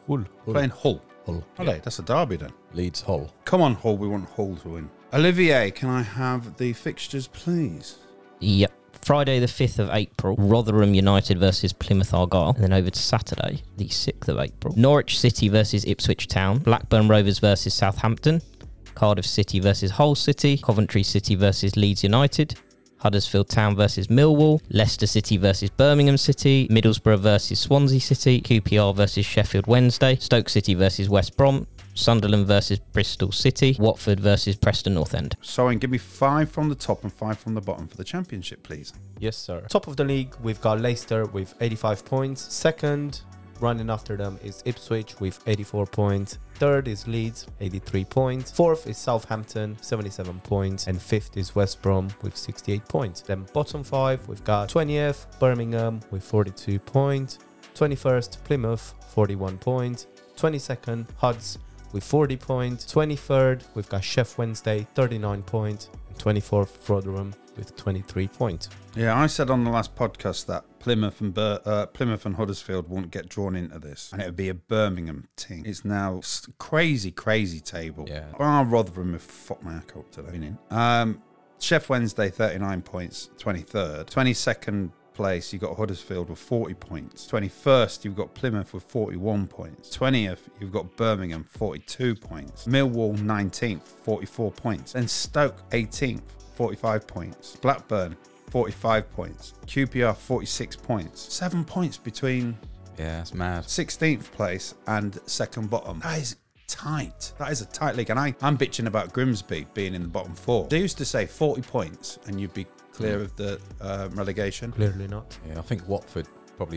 Speaker 6: Hull.
Speaker 3: Playing Hull.
Speaker 5: Hull.
Speaker 3: Are they? That's a derby then.
Speaker 5: Leeds Hull.
Speaker 3: Come on, Hull. We want Hull to win. Olivier, can I have the fixtures, please?
Speaker 4: Yep. Friday the 5th of April, Rotherham United versus Plymouth Argyle. And then over to Saturday, the 6th of April, Norwich City versus Ipswich Town, Blackburn Rovers versus Southampton, Cardiff City versus Hull City, Coventry City versus Leeds United, Huddersfield Town versus Millwall, Leicester City versus Birmingham City, Middlesbrough versus Swansea City, QPR versus Sheffield Wednesday, Stoke City versus West Brom, Sunderland versus Bristol City, Watford versus Preston North End.
Speaker 3: Sorry, give me 5 from the top and 5 from the bottom for the championship, please.
Speaker 6: Yes, sir. Top of the league, we've got Leicester with 85 points. Second, running after them is Ipswich with 84 points. Third is Leeds, 83 points. Fourth is Southampton, 77 points. And fifth is West Brom with 68 points. Then bottom 5, we've got 20th, Birmingham with 42 points. 21st, Plymouth, 41 points. 22nd, Huds with 40 points. 23rd, we've got Sheffield Wednesday, 39 points. And 24th, Rotherham with 23 points.
Speaker 3: Yeah, I said on the last podcast that Plymouth and Huddersfield won't get drawn into this, and it would be a Birmingham team. It's now crazy table.
Speaker 5: Yeah.
Speaker 3: Rotherham have fucked my hack up today. Sheffield Wednesday 39 points, 23rd. 22nd place, you've got Huddersfield with 40 points. 21st, you've got Plymouth with 41 points. 20th, you've got Birmingham, 42 points. Millwall 19th, 44 points. Then Stoke 18th, 45 points. Blackburn 45 points. QPR 46 points. 7 points between
Speaker 5: Yeah, it's mad.
Speaker 3: 16th place and second bottom. That is tight. That is a tight league. And I'm bitching about Grimsby being in the bottom 4. They used to say 40 points and you'd be clear of the relegation.
Speaker 6: Clearly not.
Speaker 5: Yeah, I think Watford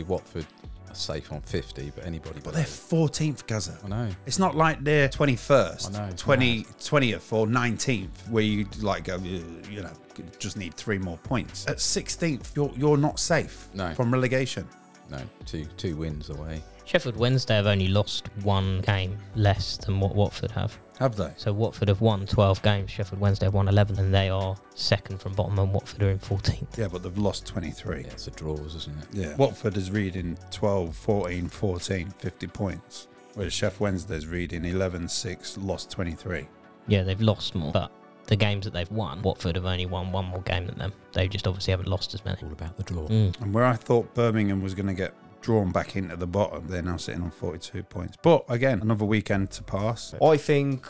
Speaker 5: are safe on 50, but anybody.
Speaker 3: But they're 14th, Gaza.
Speaker 5: I know.
Speaker 3: It's not like they're 21st,
Speaker 5: I know,
Speaker 3: 20th or 19th, where you like go, just need 3 more points. At 16th, you're not safe from relegation.
Speaker 5: No, two wins away.
Speaker 4: Sheffield Wednesday have only lost 1 game less than what Watford have.
Speaker 3: Have they?
Speaker 4: So Watford have won 12 games, Sheffield Wednesday have won 11, and they are second from bottom, and Watford are in 14th.
Speaker 3: Yeah, but they've lost 23.
Speaker 5: Yeah, it's a draws, isn't it?
Speaker 3: Yeah. Watford is reading 12, 14, 14, 50 points, whereas Sheffield Wednesday's reading 11, 6, lost 23.
Speaker 4: Yeah, they've lost more, but the games that they've won, Watford have only won 1 more game than them. They just obviously haven't lost as many.
Speaker 5: All about the draw.
Speaker 3: And where I thought Birmingham was going to get drawn back into the bottom, they're now sitting on 42 points. But again, another weekend to pass.
Speaker 6: I think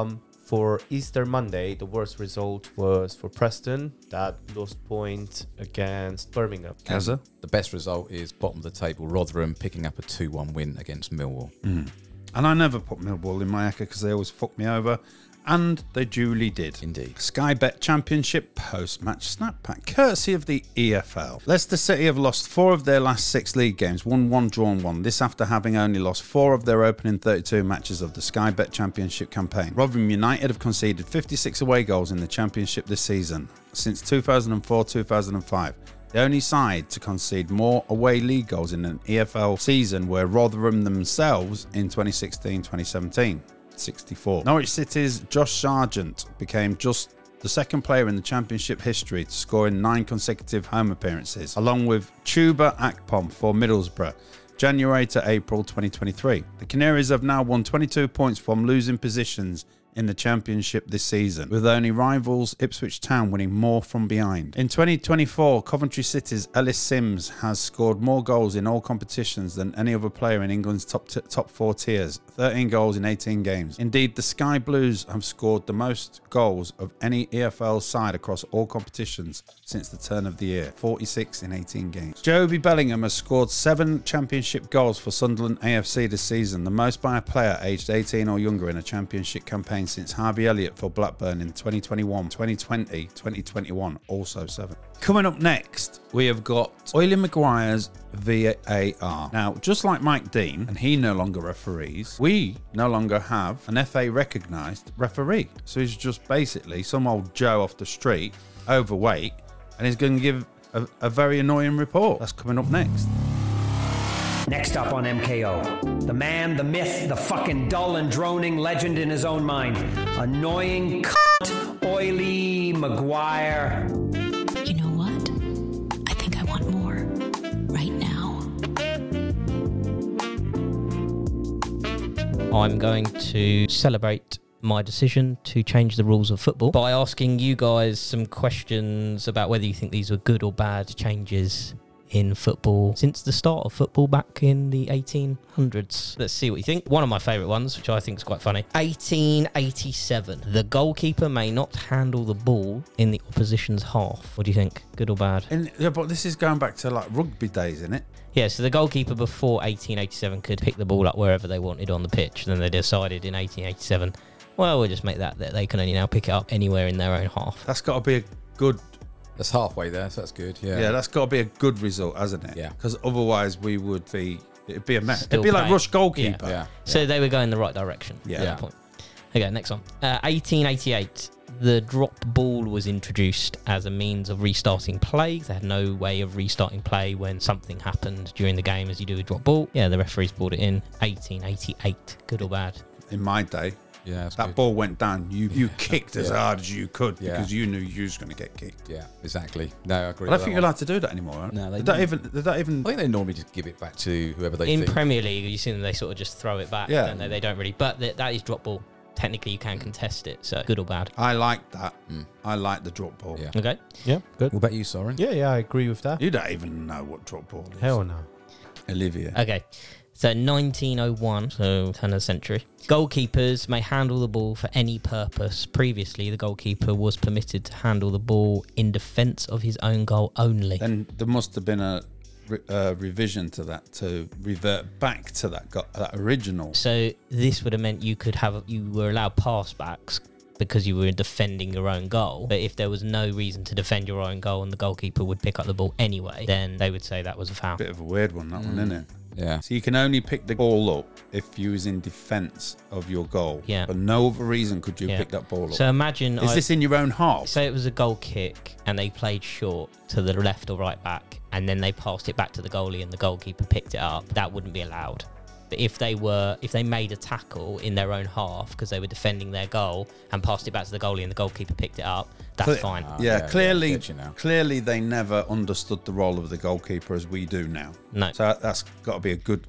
Speaker 6: for Easter Monday, the worst result was for Preston. That lost point against Birmingham.
Speaker 3: Gaza?
Speaker 5: The best result is bottom of the table, Rotherham picking up a 2-1 win against Millwall.
Speaker 3: And I never put Millwall in my acca because they always fuck me over. And they duly did.
Speaker 5: Indeed.
Speaker 3: Sky Bet Championship post-match snap pack, courtesy of the EFL. Leicester City have lost 4 of their last 6 league games, won 1, drawn 1. This after having only lost 4 of their opening 32 matches of the Sky Bet Championship campaign. Rotherham United have conceded 56 away goals in the Championship this season. Since 2004-2005. The only side to concede more away league goals in an EFL season were Rotherham themselves in 2016-2017. 64. Norwich City's Josh Sargent became just the second player in the championship history to score in 9 consecutive home appearances, along with Chuba Akpom for Middlesbrough, January to April 2023. The Canaries have now won 22 points from losing positions in the championship this season, with only rivals Ipswich Town winning more from behind. In 2024, Coventry City's Ellis Sims has scored more goals in all competitions than any other player in England's top 4 tiers, 13 goals in 18 games. Indeed, the Sky Blues have scored the most goals of any EFL side across all competitions since the turn of the year, 46 in 18 games. Joby Bellingham has scored 7 championship goals for Sunderland AFC this season, the most by a player aged 18 or younger in a championship campaign since Harvey Elliott for Blackburn in 2021, 2020, 2021, also 7. Coming up next, we have got Oily Maguire's VAR. Now, just like Mike Dean, and he no longer referees, we no longer have an FA recognised referee. So he's just basically some old Joe off the street, overweight, and he's going to give a very annoying report. That's coming up next.
Speaker 8: Next up on MKO, the man, the myth, the fucking dull and droning legend in his own mind. Annoying cunt, Oily Maguire.
Speaker 2: You know what? I think I want more. Right now.
Speaker 4: I'm going to celebrate my decision to change the rules of football by asking you guys some questions about whether you think these were good or bad changes in football since the start of football back in the 1800s. Let's see what you think. One of my favourite ones, which I think is quite funny. 1887. The goalkeeper may not handle the ball in the opposition's half. What do you think? Good or bad?
Speaker 3: Yeah, but this is going back to like rugby days, isn't it?
Speaker 4: Yeah, so the goalkeeper before 1887 could pick the ball up wherever they wanted on the pitch. Then they decided in 1887, well, we'll just make that they can only now pick it up anywhere in their own half.
Speaker 3: That's got to be a good...
Speaker 5: That's halfway there, so that's good.
Speaker 3: Yeah, that's got to be a good result, hasn't it?
Speaker 5: Yeah.
Speaker 3: Because otherwise it'd be a mess.
Speaker 4: Still
Speaker 3: It'd be like
Speaker 4: playing.
Speaker 3: rush goalkeeper.
Speaker 5: Yeah.
Speaker 4: So they were going the right direction.
Speaker 3: Yeah.
Speaker 4: At that point. Okay, next one. 1888. The drop ball was introduced as a means of restarting play. They had no way of restarting play when something happened during the game as you do with drop ball. Yeah, the referees brought it in. 1888. Good or bad?
Speaker 3: In my day,
Speaker 5: Yeah, that's
Speaker 3: that
Speaker 5: good.
Speaker 3: ball went down. You kicked as hard as you could
Speaker 5: Yeah.
Speaker 3: because you knew you was going to get kicked.
Speaker 5: Yeah, exactly. No, I agree.
Speaker 3: I don't
Speaker 5: with
Speaker 3: think
Speaker 5: that
Speaker 3: you're allowed to do that anymore. Right?
Speaker 5: No, they
Speaker 3: They don't
Speaker 5: don't.
Speaker 3: even.
Speaker 5: I think they normally just give it back to whoever they
Speaker 4: In
Speaker 5: think.
Speaker 4: Premier League, you see them, they sort of just throw it back.
Speaker 3: Yeah.
Speaker 4: Don't they? They don't really. But that is drop ball. Technically, you can contest it. So good or bad?
Speaker 3: I like that. I like the drop ball.
Speaker 5: Yeah.
Speaker 4: Okay.
Speaker 6: Yeah, good.
Speaker 5: What about you, Soren?
Speaker 6: Yeah, I agree with that.
Speaker 3: You don't even know what drop ball is.
Speaker 6: Hell no.
Speaker 3: Olivia.
Speaker 4: Okay. So 1901, so turn of the century. Goalkeepers may handle the ball for any purpose. Previously, the goalkeeper was permitted to handle the ball in defence of his own goal only.
Speaker 3: Then there must have been a revision to that to revert back to that original.
Speaker 4: So this would have meant you were allowed pass backs because you were defending your own goal. But if there was no reason to defend your own goal and the goalkeeper would pick up the ball anyway, then they would say that was a foul.
Speaker 3: Bit of a weird one, that one, isn't it?
Speaker 5: Yeah.
Speaker 3: So you can only pick the ball up if you was in defence of your goal.
Speaker 4: Yeah.
Speaker 3: For no other reason could you
Speaker 4: Yeah.
Speaker 3: pick that ball up.
Speaker 4: So imagine
Speaker 3: Is this in your own half?
Speaker 4: say it was a goal kick and they played short to the left or right back and then they passed it back to the goalie and the goalkeeper picked it up, that wouldn't be allowed. But if they made a tackle in their own half because they were defending their goal and passed it back to the goalie and the goalkeeper picked it up, that's fine.
Speaker 3: Yeah, clearly,
Speaker 5: I get you now.
Speaker 3: clearly they never understood the role of the goalkeeper as we do now.
Speaker 4: No.
Speaker 3: So that's got to be a good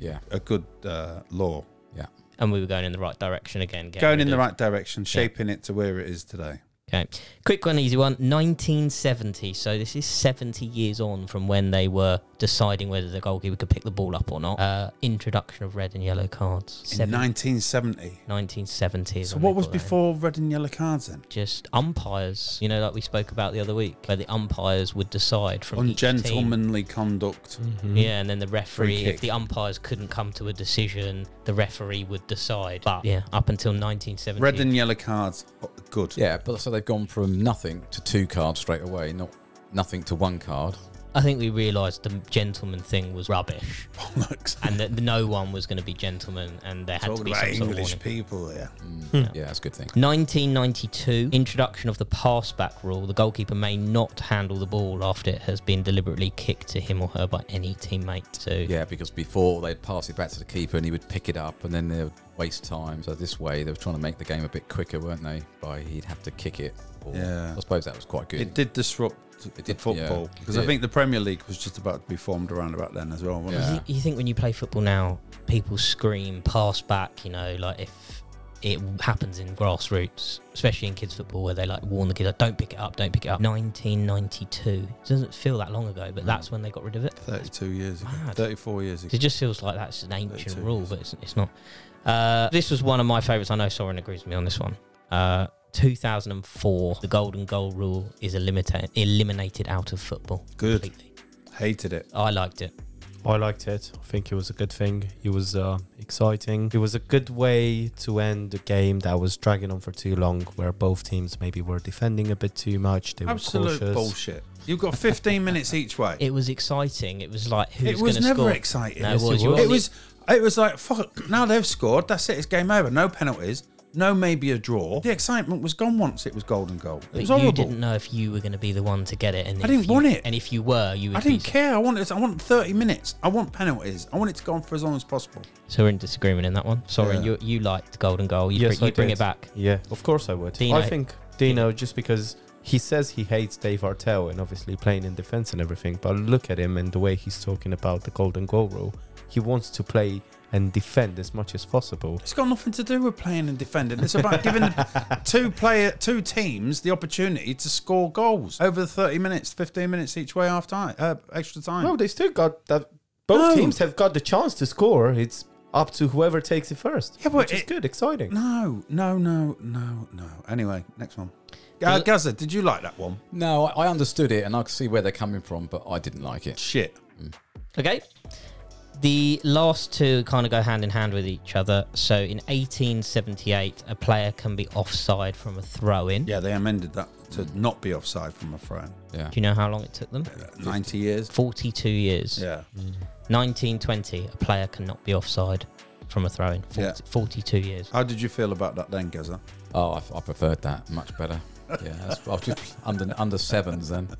Speaker 3: law.
Speaker 5: Yeah.
Speaker 4: And we were going in the right direction again.
Speaker 3: Going in the right direction, shaping it to where it is today.
Speaker 4: Okay. Quick one, easy one. 1970. So this is 70 years on from when they were deciding whether the goalkeeper could pick the ball up or not. Introduction of red and yellow cards.
Speaker 3: In 1970.
Speaker 4: 1970.
Speaker 3: So what was before red and yellow cards then?
Speaker 4: Just umpires, like we spoke about the other week, where the umpires would decide from each team.
Speaker 3: Ungentlemanly conduct.
Speaker 4: Yeah, and then the referee,
Speaker 3: Free kick.
Speaker 4: if the umpires couldn't come to a decision, the referee would decide. But yeah, up until 1970.
Speaker 3: Red and yellow cards, good.
Speaker 5: Yeah, but so they've gone from nothing to 2 cards straight away, not nothing to 1 card.
Speaker 4: I think we realised the gentleman thing was rubbish.
Speaker 3: Bollocks.
Speaker 4: And that no one was going to be gentleman, and there had to
Speaker 3: Talking
Speaker 4: be
Speaker 3: about
Speaker 4: some sort of
Speaker 3: English
Speaker 4: warning.
Speaker 3: people there.
Speaker 5: Yeah, that's a good thing.
Speaker 4: 1992, introduction of the pass-back rule. The goalkeeper may not handle the ball after it has been deliberately kicked to him or her by any teammate. So
Speaker 5: Yeah, because before they'd pass it back to the keeper and he would pick it up and then they would waste time. So this way they were trying to make the game a bit quicker, weren't they? By he'd have to kick it. Or,
Speaker 3: Yeah.
Speaker 5: I suppose that was quite good.
Speaker 3: It did disrupt the
Speaker 5: did,
Speaker 3: football
Speaker 5: yeah.
Speaker 3: because
Speaker 5: It
Speaker 3: I
Speaker 5: did.
Speaker 3: think the Premier League was just about to be formed around about then as well, wasn't
Speaker 5: Yeah.
Speaker 3: it?
Speaker 4: You think when you play football now, people scream pass back, like if it happens in grassroots, especially in kids football where they like warn the kids, like, don't pick it up, don't pick it up. 1992. It doesn't feel that long ago, but that's when they got rid of it.
Speaker 3: 32 years ago.
Speaker 4: Mad.
Speaker 3: 34 years ago.
Speaker 4: It just feels like that's an ancient
Speaker 3: 32
Speaker 4: rule,
Speaker 3: years.
Speaker 4: but it's not. This was one of my favourites. I know Soren agrees with me on this one. 2004, the golden goal rule is eliminated out of football.
Speaker 3: Good.
Speaker 4: Completely.
Speaker 3: Hated it.
Speaker 4: I liked it.
Speaker 6: I liked it. I think it was a good thing. It was exciting. It was a good way to end a game that was dragging on for too long, where both teams maybe were defending a bit too much. They were
Speaker 3: Absolute
Speaker 6: cautious.
Speaker 3: bullshit. You've got 15 minutes each way.
Speaker 4: It was exciting. It was like, who's
Speaker 3: It
Speaker 4: going
Speaker 3: was
Speaker 4: to
Speaker 3: never
Speaker 4: score?
Speaker 3: exciting.
Speaker 4: No,
Speaker 6: Yes,
Speaker 4: it was.
Speaker 6: it
Speaker 4: You
Speaker 6: was.
Speaker 4: only-
Speaker 3: It was like, fuck, now they've scored. That's it. It's game over. No penalties. No, maybe a draw. The excitement was gone once it was golden goal. It
Speaker 4: But
Speaker 3: was
Speaker 4: you
Speaker 3: horrible.
Speaker 4: didn't know if you were going to be the one to get it. And
Speaker 3: I didn't want it.
Speaker 4: And if you were, you would
Speaker 3: I didn't
Speaker 4: be.
Speaker 3: care. I want 30 minutes. I want penalties. I want it to go on for as long as possible.
Speaker 4: So we're in disagreement in that one. Sorry,
Speaker 3: Yeah.
Speaker 4: you liked golden goal. You
Speaker 6: Yes, I
Speaker 4: bring
Speaker 6: did.
Speaker 4: it back.
Speaker 6: Yeah, of course I would.
Speaker 4: Dino-
Speaker 6: I think Dino, just because he says he hates Dave Artell and obviously playing in defence and everything, but look at him and the way he's talking about the golden goal rule. he wants to play and defend as much as possible.
Speaker 3: It's got nothing to do with playing and defending. It's about giving the two teams the opportunity to score goals over the 30 minutes, 15 minutes each way half time, extra time.
Speaker 6: No, they still got that. Both teams have got the chance to score. It's up to whoever takes it first.
Speaker 3: Yeah, but
Speaker 6: which is good, exciting.
Speaker 3: No. Anyway, next one. Gaza, did you like that one?
Speaker 5: No, I understood it and I could see where they're coming from, but I didn't like it.
Speaker 3: Shit.
Speaker 4: Okay. The last two kind of go hand in hand with each other. So in 1878, a player can be offside from a throw-in.
Speaker 3: Yeah, they amended that to not be offside from a throw-in.
Speaker 5: Yeah.
Speaker 4: Do you know how long it took them?
Speaker 3: 90 years.
Speaker 4: 42 years.
Speaker 3: Yeah.
Speaker 4: 1920, a player cannot be offside from a throw-in. 42 years.
Speaker 3: How did you feel about that then, Gaza?
Speaker 5: Oh, I preferred that much better. Yeah, I was just under sevens then.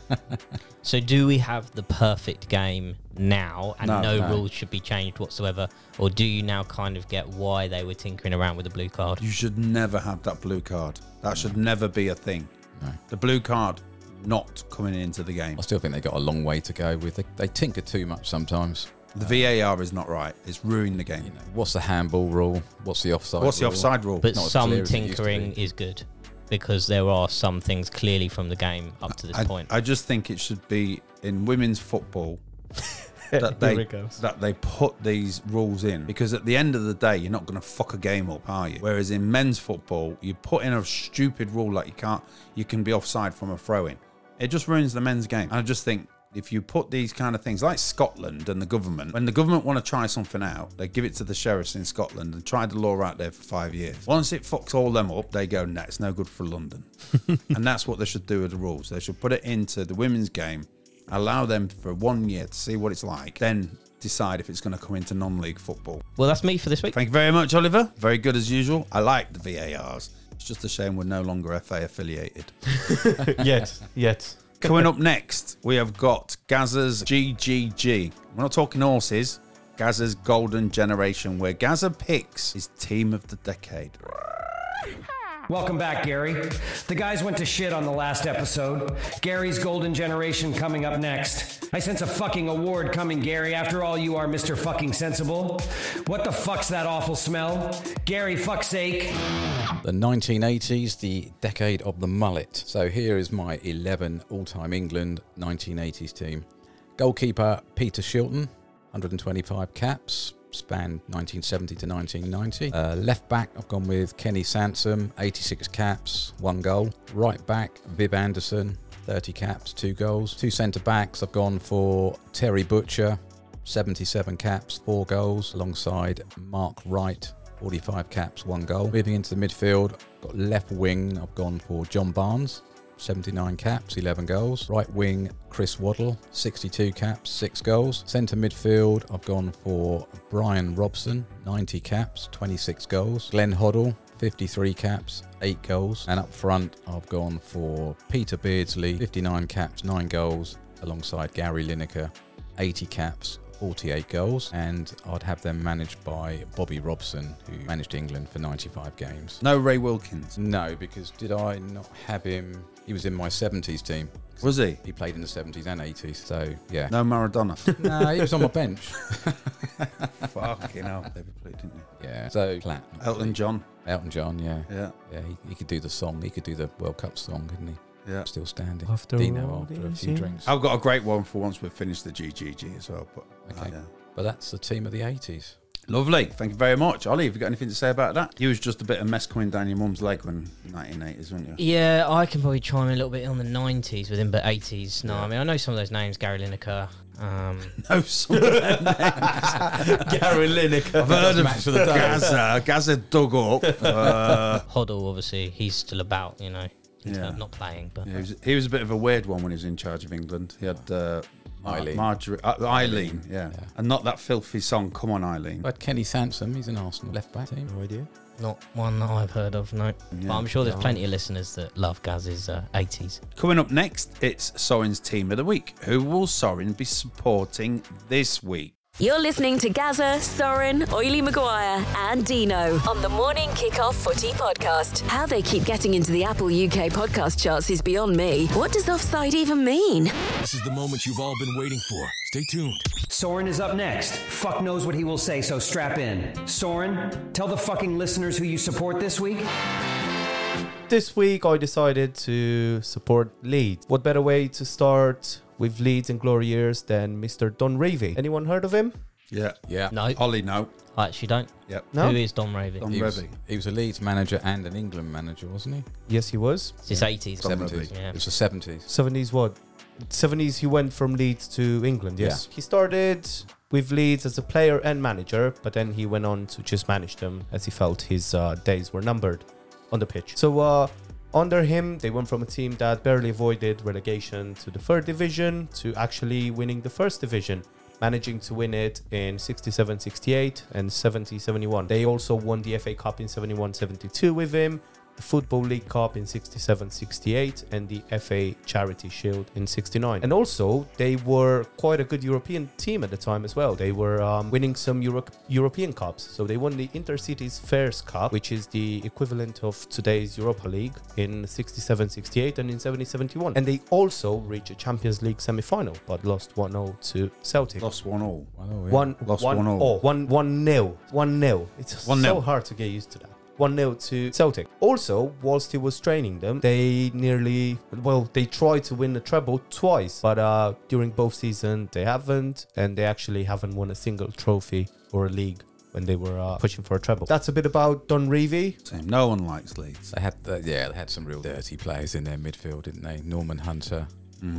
Speaker 4: So do we have the perfect game now and no rules should be changed whatsoever? Or do you now kind of get why they were tinkering around with the blue card?
Speaker 3: You should never have that blue card. That should never be a thing.
Speaker 5: No.
Speaker 3: The blue card not coming into the game.
Speaker 5: I still think they got a long way to go with. They tinker too much sometimes.
Speaker 3: The VAR is not right. It's ruined the game.
Speaker 5: You know, what's the handball rule? What's the offside
Speaker 3: What's the
Speaker 5: rule?
Speaker 3: offside rule?
Speaker 4: But
Speaker 5: Not as
Speaker 4: some
Speaker 5: clear as it used to
Speaker 4: tinkering
Speaker 5: be.
Speaker 4: is good because there are some things clearly from the game up to this point.
Speaker 3: I just think it should be in women's football that they put these rules in, because at the end of the day you're not going to fuck a game up, are you? Whereas in men's football you put in a stupid rule like you can be offside from a throw-in. It just ruins the men's game. And I just think if you put these kind of things, like Scotland and the government, when the government want to try something out, they give it to the sheriffs in Scotland and try the law out there for 5 years. Once it fucks all them up, they go, nah, it's no good for London. And that's what they should do with the rules. They should put it into the women's game, allow them for 1 year to see what it's like, then decide if it's going to come into non-league football.
Speaker 4: Well, that's me for this week.
Speaker 3: Thank you very much, Oliver. Very good as usual. I like the VARs. It's just a shame we're no longer FA affiliated.
Speaker 6: Yet.
Speaker 3: Coming up next, we have got Gaza's GGG. We're not talking horses. Gaza's Golden Generation, where Gaza picks his team of the decade.
Speaker 8: Welcome back, Gary. The guys went to shit on the last episode. Gary's Golden Generation coming up next. I sense a fucking award coming, Gary. After all, you are Mr. Fucking Sensible. What the fuck's that awful smell? Gary, fuck's sake.
Speaker 5: The 1980s, the decade of the mullet. So here is my 11 all-time England 1980s team. Goalkeeper Peter Shilton, 125 caps. Spanned 1970 to 1990. Left back, I've gone with Kenny Sansom, 86 caps, 1 goal. Right back, Viv Anderson, 30 caps, 2 goals. 2 centre backs, I've gone for Terry Butcher, 77 caps, 4 goals, alongside Mark Wright, 45 caps, 1 goal. Moving into the midfield, got left wing, I've gone for John Barnes, 79 caps, 11 goals. Right wing, Chris Waddle, 62 caps, 6 goals. Centre midfield, I've gone for Brian Robson, 90 caps, 26 goals. Glenn Hoddle, 53 caps, 8 goals. And up front, I've gone for Peter Beardsley, 59 caps, 9 goals, alongside Gary Lineker, 80 caps, 48 goals, and I'd have them managed by Bobby Robson, who managed England for 95 games.
Speaker 3: No Ray Wilkins.
Speaker 5: No, because did I not have him? He was in my 70s team.
Speaker 3: Was he?
Speaker 5: He played in the 70s and 80s, so yeah.
Speaker 3: No Maradona.
Speaker 5: No, he was on my bench.
Speaker 3: Fucking hell. They played, didn't you?
Speaker 5: Yeah, so platinum.
Speaker 3: Elton John.
Speaker 5: Elton John, yeah.
Speaker 3: Yeah.
Speaker 5: Yeah, he could do the song. He could do the World Cup song, couldn't he?
Speaker 3: Yeah.
Speaker 5: Still standing.
Speaker 6: After
Speaker 5: Dino
Speaker 6: all
Speaker 5: after a
Speaker 6: these
Speaker 5: few
Speaker 6: years.
Speaker 5: drinks.
Speaker 3: I've got a great one for once we've finished the GGG as well. But,
Speaker 5: Okay.
Speaker 3: yeah.
Speaker 5: But that's the team of the 80s.
Speaker 3: Lovely. Thank you very much. Ollie, have you got anything to say about that? You was just a bit of mess coming down your mum's leg when 1980s, weren't you?
Speaker 4: Yeah, I can probably chime in a little bit on the 90s with him, but 80s, no. I mean, I know some of those names, Gary Lineker.
Speaker 3: No, some of them names.
Speaker 6: Gary Lineker.
Speaker 3: I've heard of
Speaker 5: Match of the day.
Speaker 3: Gaza. Gaza dug up.
Speaker 4: Hoddle, obviously, he's still about, you know,
Speaker 3: Yeah.
Speaker 4: not playing. But
Speaker 3: Yeah, he was a bit of a weird one when he was in charge of England. He had Eileen, yeah. And not that filthy song, Come On Eileen.
Speaker 5: But Kenny Sansom, he's an Arsenal left back team.
Speaker 6: No idea.
Speaker 4: not one that I've heard of, no.
Speaker 3: Yeah.
Speaker 4: But I'm sure there's plenty of listeners that love Gaz's 80s.
Speaker 3: Coming up next, it's Soren's Team of the Week. Who will Soren be supporting this week?
Speaker 2: You're listening to Gaza, Soren, Oily Maguire, and Dino on the Morning Kickoff Footy Podcast. How they keep getting into the Apple UK podcast charts is beyond me. What does offside even mean?
Speaker 1: This is the moment you've all been waiting for. Stay tuned.
Speaker 8: Soren is up next. Fuck knows what he will say, so strap in. Soren, tell the fucking listeners who you support this week.
Speaker 6: This week I decided to support Leeds. What better way to start with Leeds in glory years than Mr. Don Revie? Anyone heard of him?
Speaker 3: Yeah.
Speaker 5: Yeah.
Speaker 4: No,
Speaker 3: Ollie, no.
Speaker 4: I actually don't.
Speaker 3: Yep.
Speaker 6: No?
Speaker 4: Who is Don Ravy?
Speaker 3: Don
Speaker 5: He was,
Speaker 3: Revie.
Speaker 5: he was a Leeds manager and an England manager, wasn't he?
Speaker 6: Yes, he was.
Speaker 4: It's his 80s.
Speaker 3: Don
Speaker 5: 70s.
Speaker 3: Revie.
Speaker 4: Yeah.
Speaker 5: It was the 70s.
Speaker 6: 70s what? 70s he went from Leeds to England, yes.
Speaker 5: Yeah.
Speaker 6: He started with Leeds as a player and manager, but then he went on to just manage them as he felt his days were numbered on the pitch. So under him, they went from a team that barely avoided relegation to the third division to actually winning the first division, managing to win it in 67-68 and 70-71. They also won the FA Cup in 71-72 with him, the Football League Cup in 67-68 and the FA Charity Shield in 69. And also, they were quite a good European team at the time as well. They were winning some European Cups. So they won the Intercities Fairs Cup, which is the equivalent of today's Europa League, in 67-68 and in 70-71. And they also reached a Champions League semi-final, but lost 1-0 to Celtic.
Speaker 3: Lost 1-1.
Speaker 6: Lost
Speaker 3: Lost 1-0.
Speaker 6: 1-0. It's
Speaker 3: 1-0.
Speaker 6: so hard to get used to that. 1-0 to Celtic. Also, whilst he was training them, they tried to win the treble twice, but during both seasons they haven't, and they actually haven't won a single trophy or a league when they were pushing for a treble. That's a bit about Don Revie.
Speaker 3: Same. No one likes Leeds.
Speaker 5: They had some real dirty players in their midfield, didn't they? Norman Hunter.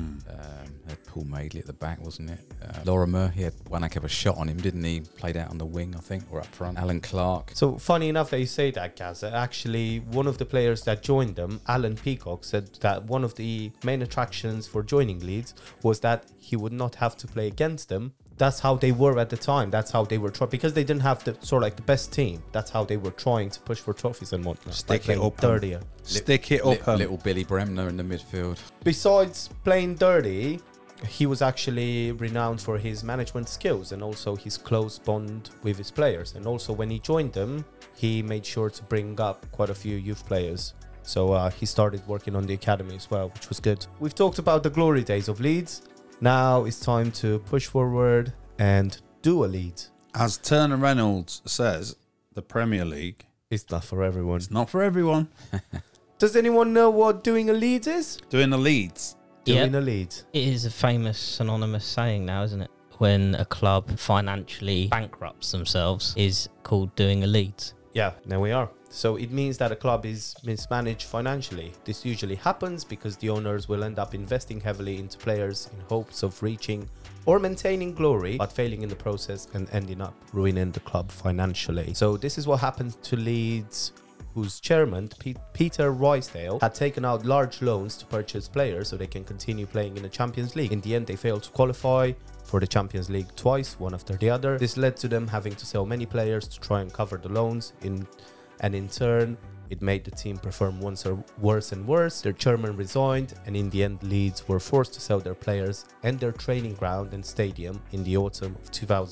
Speaker 5: They had Paul Madeley at the back, wasn't it? Lorimer, he had one heck of a shot on him, didn't he? Played out on the wing, I think, or up front. Alan Clark.
Speaker 6: So funny enough that you say that, Gaz. Actually, one of the players that joined them, Alan Peacock, said that one of the main attractions for joining Leeds was that he would not have to play against them. That's how they were at the time. That's how they were trying, because they didn't have the the best team. That's how they were trying to push for trophies and whatnot.
Speaker 3: Stick it up.
Speaker 6: dirtier.
Speaker 3: Stick it up.
Speaker 5: Little Billy Bremner in the midfield.
Speaker 6: Besides playing dirty, he was actually renowned for his management skills and also his close bond with his players. And also when he joined them, he made sure to bring up quite a few youth players. So he started working on the academy as well, which was good. We've talked about the glory days of Leeds. Now it's time to push forward and do a Leeds.
Speaker 3: As Turner Reynolds says, the Premier League
Speaker 6: It's not for everyone.
Speaker 3: is not for everyone.
Speaker 6: Does anyone know what doing a Leeds is?
Speaker 3: Doing the Leeds.
Speaker 6: Doing a Leeds.
Speaker 4: It is a famous synonymous saying now, isn't it? When a club financially bankrupts themselves is called doing a Leeds.
Speaker 6: Yeah, there we are. So it means that a club is mismanaged financially. This usually happens because the owners will end up investing heavily into players in hopes of reaching or maintaining glory, but failing in the process and ending up ruining the club financially. So this is what happened to Leeds, whose chairman, Peter Risedale, had taken out large loans to purchase players so they can continue playing in the Champions League. In the end, they failed to qualify for the Champions League twice, one after the other. This led to them having to sell many players to try and cover the loans, and in turn, it made the team perform worse and worse. Their chairman resigned, and in the end, Leeds were forced to sell their players and their training ground and stadium in the autumn of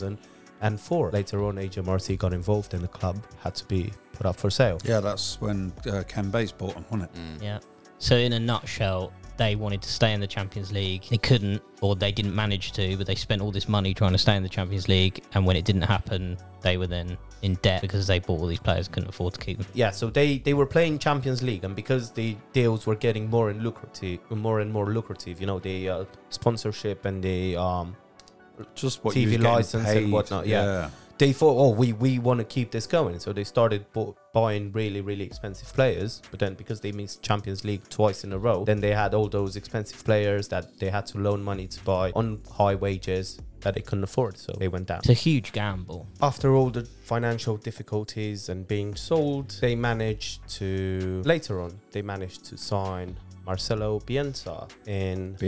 Speaker 6: 2004. Later on, HMRC got involved and the club had to be put up for sale.
Speaker 3: Yeah, that's when Ken Bates bought them, wasn't it?
Speaker 4: Yeah. So in a nutshell, they wanted to stay in the Champions League. They couldn't, or they didn't manage to, but they spent all this money trying to stay in the Champions League. And when it didn't happen, they were then in debt because they bought all these players, couldn't afford to keep them.
Speaker 6: Yeah, so they were playing Champions League, and because the deals were getting more and more lucrative, you know, the sponsorship and the
Speaker 3: Just what you
Speaker 6: TV
Speaker 3: was getting
Speaker 6: license and
Speaker 3: paid.
Speaker 6: whatnot. Yeah. They thought, we want to keep this going. So they started buying really, really expensive players. But then because they missed Champions League twice in a row, then they had all those expensive players that they had to loan money to buy on high wages that they couldn't afford. So they went down.
Speaker 4: It's a huge gamble.
Speaker 6: After all the financial difficulties and being sold, later on, they managed to sign Marcelo Bielsa in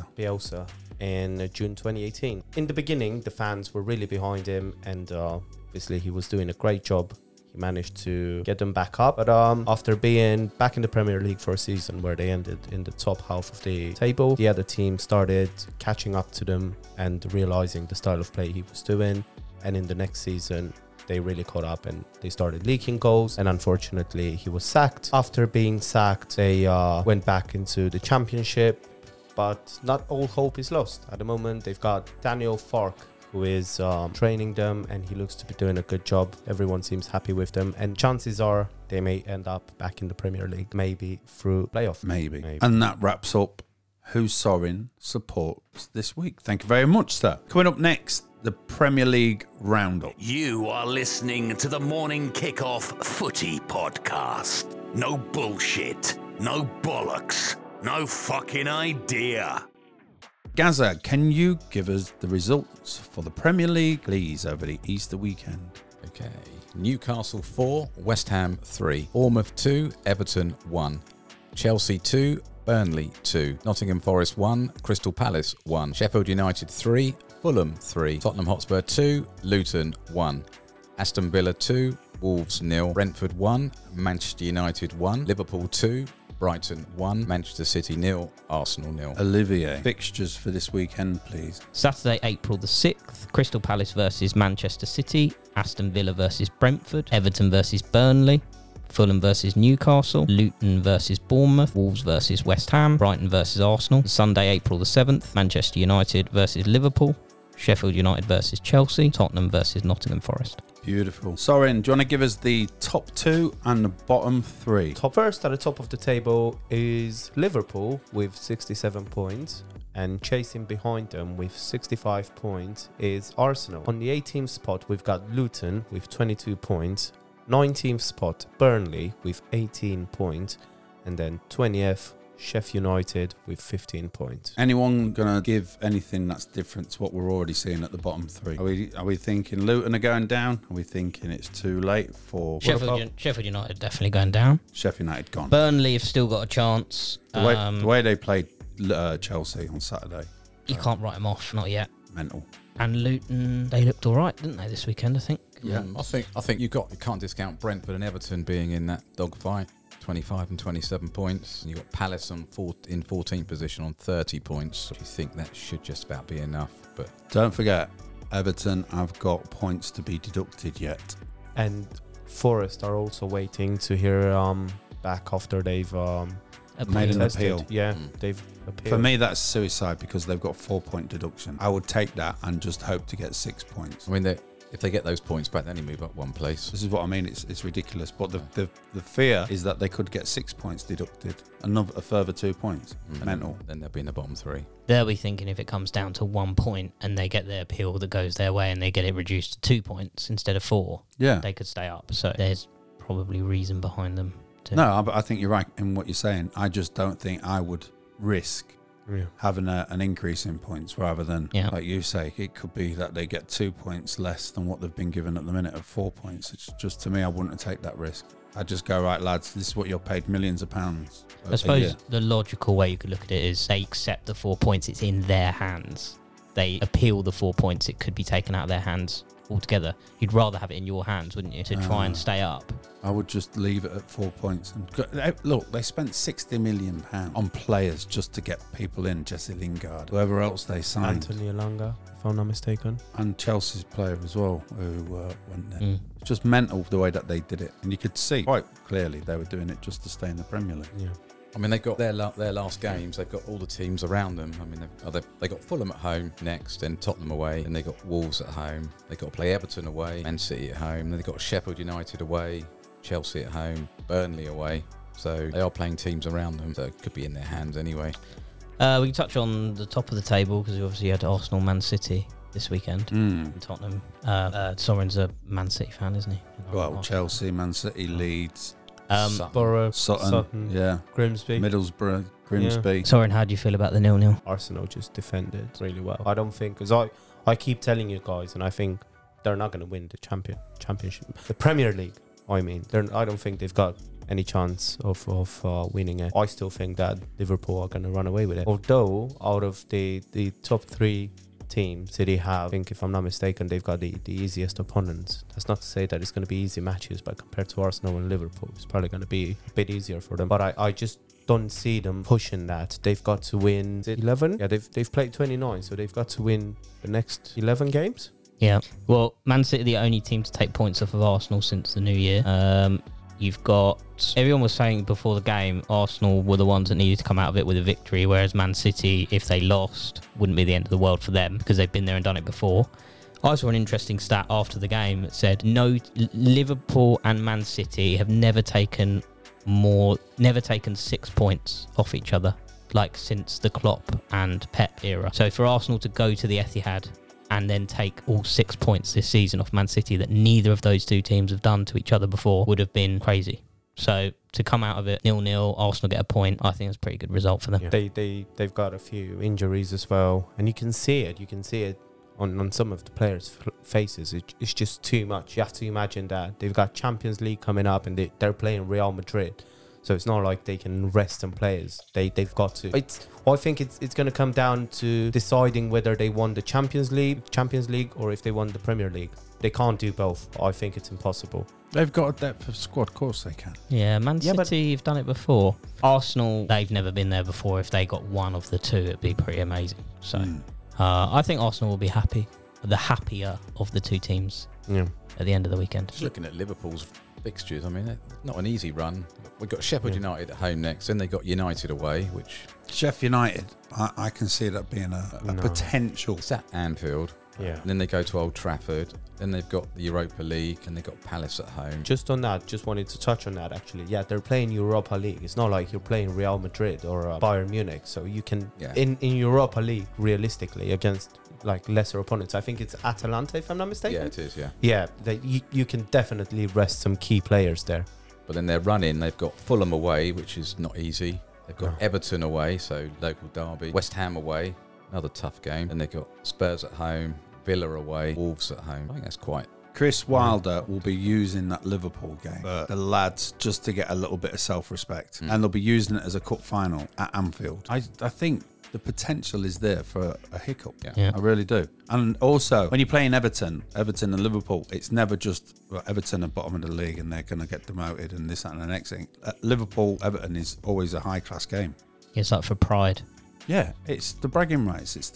Speaker 6: June 2018. In the beginning, the fans were really behind him, and obviously he was doing a great job. He managed to get them back up, but after being back in the Premier League for a season where they ended in the top half of the table, the other team started catching up to them and realizing the style of play he was doing, and in the next season they really caught up and they started leaking goals, and unfortunately he was sacked. After being sacked, they went back into the Championship, but not all hope is lost. At the moment, they've got Daniel Farke, who is training them, and he looks to be doing a good job. Everyone seems happy with them, and chances are they may end up back in the Premier League, maybe through playoff.
Speaker 3: Maybe. And that wraps up who Sorin supports this week. Thank you very much, sir. Coming up next, the Premier League Roundup.
Speaker 1: You are listening to the Morning Kickoff Footy Podcast. No bullshit, no bollocks, no fucking idea.
Speaker 3: Gaza, can you give us the results for the Premier League, please, over the Easter weekend?
Speaker 5: Okay. Newcastle 4, West Ham 3, Bournemouth 2, Everton 1, Chelsea 2, Burnley 2, Nottingham Forest 1, Crystal Palace 1, Sheffield United 3, Fulham 3, Tottenham Hotspur 2, Luton 1, Aston Villa 2, Wolves 0, Brentford 1, Manchester United 1, Liverpool 2, Brighton 1, Manchester City 0, Arsenal 0.
Speaker 3: Olivier, fixtures for this weekend, please.
Speaker 4: Saturday, April the 6th, Crystal Palace versus Manchester City, Aston Villa versus Brentford, Everton versus Burnley, Fulham versus Newcastle, Luton versus Bournemouth, Wolves versus West Ham, Brighton versus Arsenal. Sunday, April the 7th, Manchester United versus Liverpool, Sheffield United versus Chelsea, Tottenham versus Nottingham Forest.
Speaker 3: Beautiful. Sorin, do you want to give us the top 2 and the bottom 3?
Speaker 6: First at the top of the table is Liverpool with 67 points, and chasing behind them with 65 points is Arsenal. On the 18th spot, we've got Luton with 22 points, 19th spot, Burnley with 18 points, and then 20th, Sheffield United with 15 points.
Speaker 3: Anyone going to give anything that's different to what we're already seeing at the bottom 3? Are we thinking Luton are going down? Are we thinking it's too late for...
Speaker 4: Sheffield United definitely going down.
Speaker 3: Sheffield United gone.
Speaker 4: Burnley have still got a chance.
Speaker 3: The way they played Chelsea on Saturday.
Speaker 4: You can't write them off, not yet.
Speaker 3: Mental.
Speaker 4: And Luton, they looked all right, didn't they, this weekend, I think?
Speaker 3: Yeah.
Speaker 5: I think you can't discount Brentford and Everton being in that dogfight. 25 and 27 points. You've got Palace in 14th position on 30 points. Do you think that should just about be enough? But
Speaker 3: don't forget, Everton have got points to be deducted yet.
Speaker 6: And Forest are also waiting to hear back after they've
Speaker 3: made an appeal.
Speaker 6: Yeah, they've appealed.
Speaker 3: For me, that's suicide because they've got 4-point deduction. I would take that and just hope to get 6 points.
Speaker 5: I mean, if they get those points back, then they move up one place.
Speaker 3: This is what I mean. It's ridiculous. But the fear is that they could get 6 points deducted, a further 2 points. Mental.
Speaker 5: Then they'll be in the bottom 3.
Speaker 4: They'll be thinking if it comes down to 1 point and they get their appeal that goes their way and they get it reduced to 2 points instead of 4, they could stay up. So there's probably reason behind them.
Speaker 3: No, but I think you're right in what you're saying. I just don't think I would risk having an increase in points rather than, like you say, it could be that they get 2 points less than what they've been given at the minute of 4 points. It's just, to me, I wouldn't take that risk. I'd just go, right, lads, this is what you're paid millions of pounds.
Speaker 4: I suppose the logical way you could look at it is they accept the 4 points, it's in their hands. They appeal the 4 points, it could be taken out of their hands altogether. You'd rather have it in your hands, wouldn't you, to try and stay up?
Speaker 3: I would just leave it at 4 points. And look, they spent £60 million on players just to get people in. Jesse Lingard, whoever else they signed.
Speaker 6: Anthony Elanga, if I'm not mistaken.
Speaker 3: And Chelsea's player as well, who went there. It's just mental the way that they did it. And you could see quite clearly they were doing it just to stay in the Premier League.
Speaker 6: Yeah.
Speaker 5: I mean, they've got their last games. They've got all the teams around them. I mean, they got Fulham at home next, then Tottenham away, and they got Wolves at home. They got to play Everton away, Man City at home. Then they got Sheffield United away, Chelsea at home, Burnley away. So they are playing teams around them. So it could be in their hands anyway.
Speaker 4: We can touch on the top of the table because we obviously had Arsenal, Man City this weekend. And Tottenham. Soren's a Man City fan, isn't he?
Speaker 3: Well, Chelsea, Man City, Leeds.
Speaker 6: Borough,
Speaker 3: Sutton,
Speaker 6: Grimsby,
Speaker 3: Middlesbrough, Grimsby.
Speaker 4: Soren, how do you feel about the 0-0?
Speaker 6: Arsenal just defended really well. I don't think, because I keep telling you guys, and I think they're not going to win the championship, the Premier League. I mean, I don't think they've got any chance of winning it. I still think that Liverpool are going to run away with it. Although out of the top 3 teams City have, I think, if I'm not mistaken, they've got the easiest opponents. That's not to say that it's going to be easy matches, but compared to Arsenal and Liverpool, it's probably going to be a bit easier for them. But I just don't see them pushing that. They've got to win 11. Yeah, they've played 29, so they've got to win the next 11 games.
Speaker 4: Yeah. Well, Man City are the only team to take points off of Arsenal since the new year. you've got... Everyone was saying before the game, Arsenal were the ones that needed to come out of it with a victory, whereas Man City, if they lost, wouldn't be the end of the world for them because they've been there and done it before. I saw an interesting stat after the game that said Liverpool and Man City have never taken 6 points off each other, like since the Klopp and Pep era. So for Arsenal to go to the Etihad and then take all 6 points this season off Man City that neither of those two teams have done to each other before would have been crazy. So to come out of it 0-0, Arsenal get a point, I think it's a pretty good result for them.
Speaker 6: Yeah. They've got a few injuries as well, and you can see it on some of the players' faces. It's just too much. You have to imagine that they've got Champions League coming up and they're playing Real Madrid. So it's not like they can rest some players. They've got to. I think it's going to come down to deciding whether they won the Champions League, or if they won the Premier League. They can't do both. I think it's impossible.
Speaker 3: They've got a depth of squad, of course they can.
Speaker 4: Yeah, Man City have done it before. Arsenal, they've never been there before. If they got one of the two, it'd be pretty amazing. So I think Arsenal will be happy, the happier of the two teams at the end of the weekend.
Speaker 5: Just looking at Liverpool's fixtures, I mean, not an easy run. We've got Sheffield United at home next, then they got United away, which...
Speaker 3: Sheffield United, I can see that being a potential.
Speaker 5: It's at Anfield.
Speaker 6: Yeah.
Speaker 5: And then they go to Old Trafford. Then they've got the Europa League and they've got Palace at home.
Speaker 6: Just on that, just wanted to touch on that actually. Yeah, they're playing Europa League. It's not like you're playing Real Madrid or Bayern Munich. So you can, in Europa League, realistically, against like lesser opponents. I think it's Atalanta, if I'm not mistaken.
Speaker 5: Yeah, it is, yeah.
Speaker 6: Yeah, you can definitely rest some key players there.
Speaker 5: But then they're running. They've got Fulham away, which is not easy. They've got Everton away, so local derby. West Ham away, another tough game. And they've got Spurs at home, Villa away, Wolves at home. I think that's quite...
Speaker 3: Chris Wilder will be using that Liverpool game for the lads just to get a little bit of self-respect. And they'll be using it as a cup final at Anfield. I think the potential is there for a hiccup.
Speaker 4: Yeah.
Speaker 3: I really do. And also, when you're playing Everton and Liverpool, it's never just Everton are bottom of the league and they're going to get demoted and this, that, and the next thing. Liverpool-Everton is always a high-class game.
Speaker 4: It's like for pride.
Speaker 3: Yeah, it's the bragging rights. It's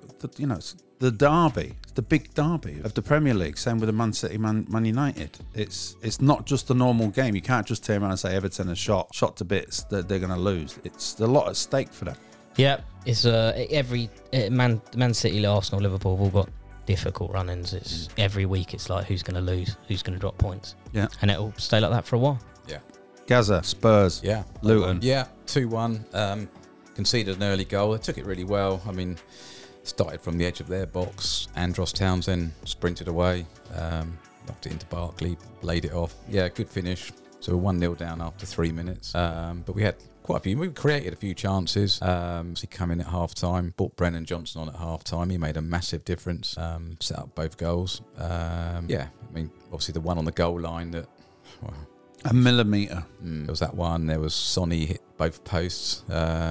Speaker 3: the derby. It's the big derby of the Premier League. Same with the Man City, Man United. It's not just a normal game. You can't just turn around and say Everton are shot to bits that they're going to lose. It's a lot at stake for them.
Speaker 4: Yeah, it's every Man City, Arsenal, Liverpool have all got difficult run-ins. It's every week. It's like who's going to lose, who's going to drop points.
Speaker 3: Yeah,
Speaker 4: and it'll stay like that for a while.
Speaker 5: Yeah,
Speaker 3: Gaza, Spurs.
Speaker 5: Yeah,
Speaker 3: Luton.
Speaker 5: Yeah, 2-1. Conceded an early goal. They took it really well. I mean, started from the edge of their box. Andros Townsend sprinted away, knocked it into Barkley, laid it off. Yeah, good finish. So we're 1-0 down after 3 minutes. But we had quite a few. We created a few chances. He came in at half-time, brought Brennan Johnson on at half-time. He made a massive difference, set up both goals. I mean, obviously the one on the goal line that... Well,
Speaker 3: a millimetre.
Speaker 5: There was that one. There was Sonny hit both posts.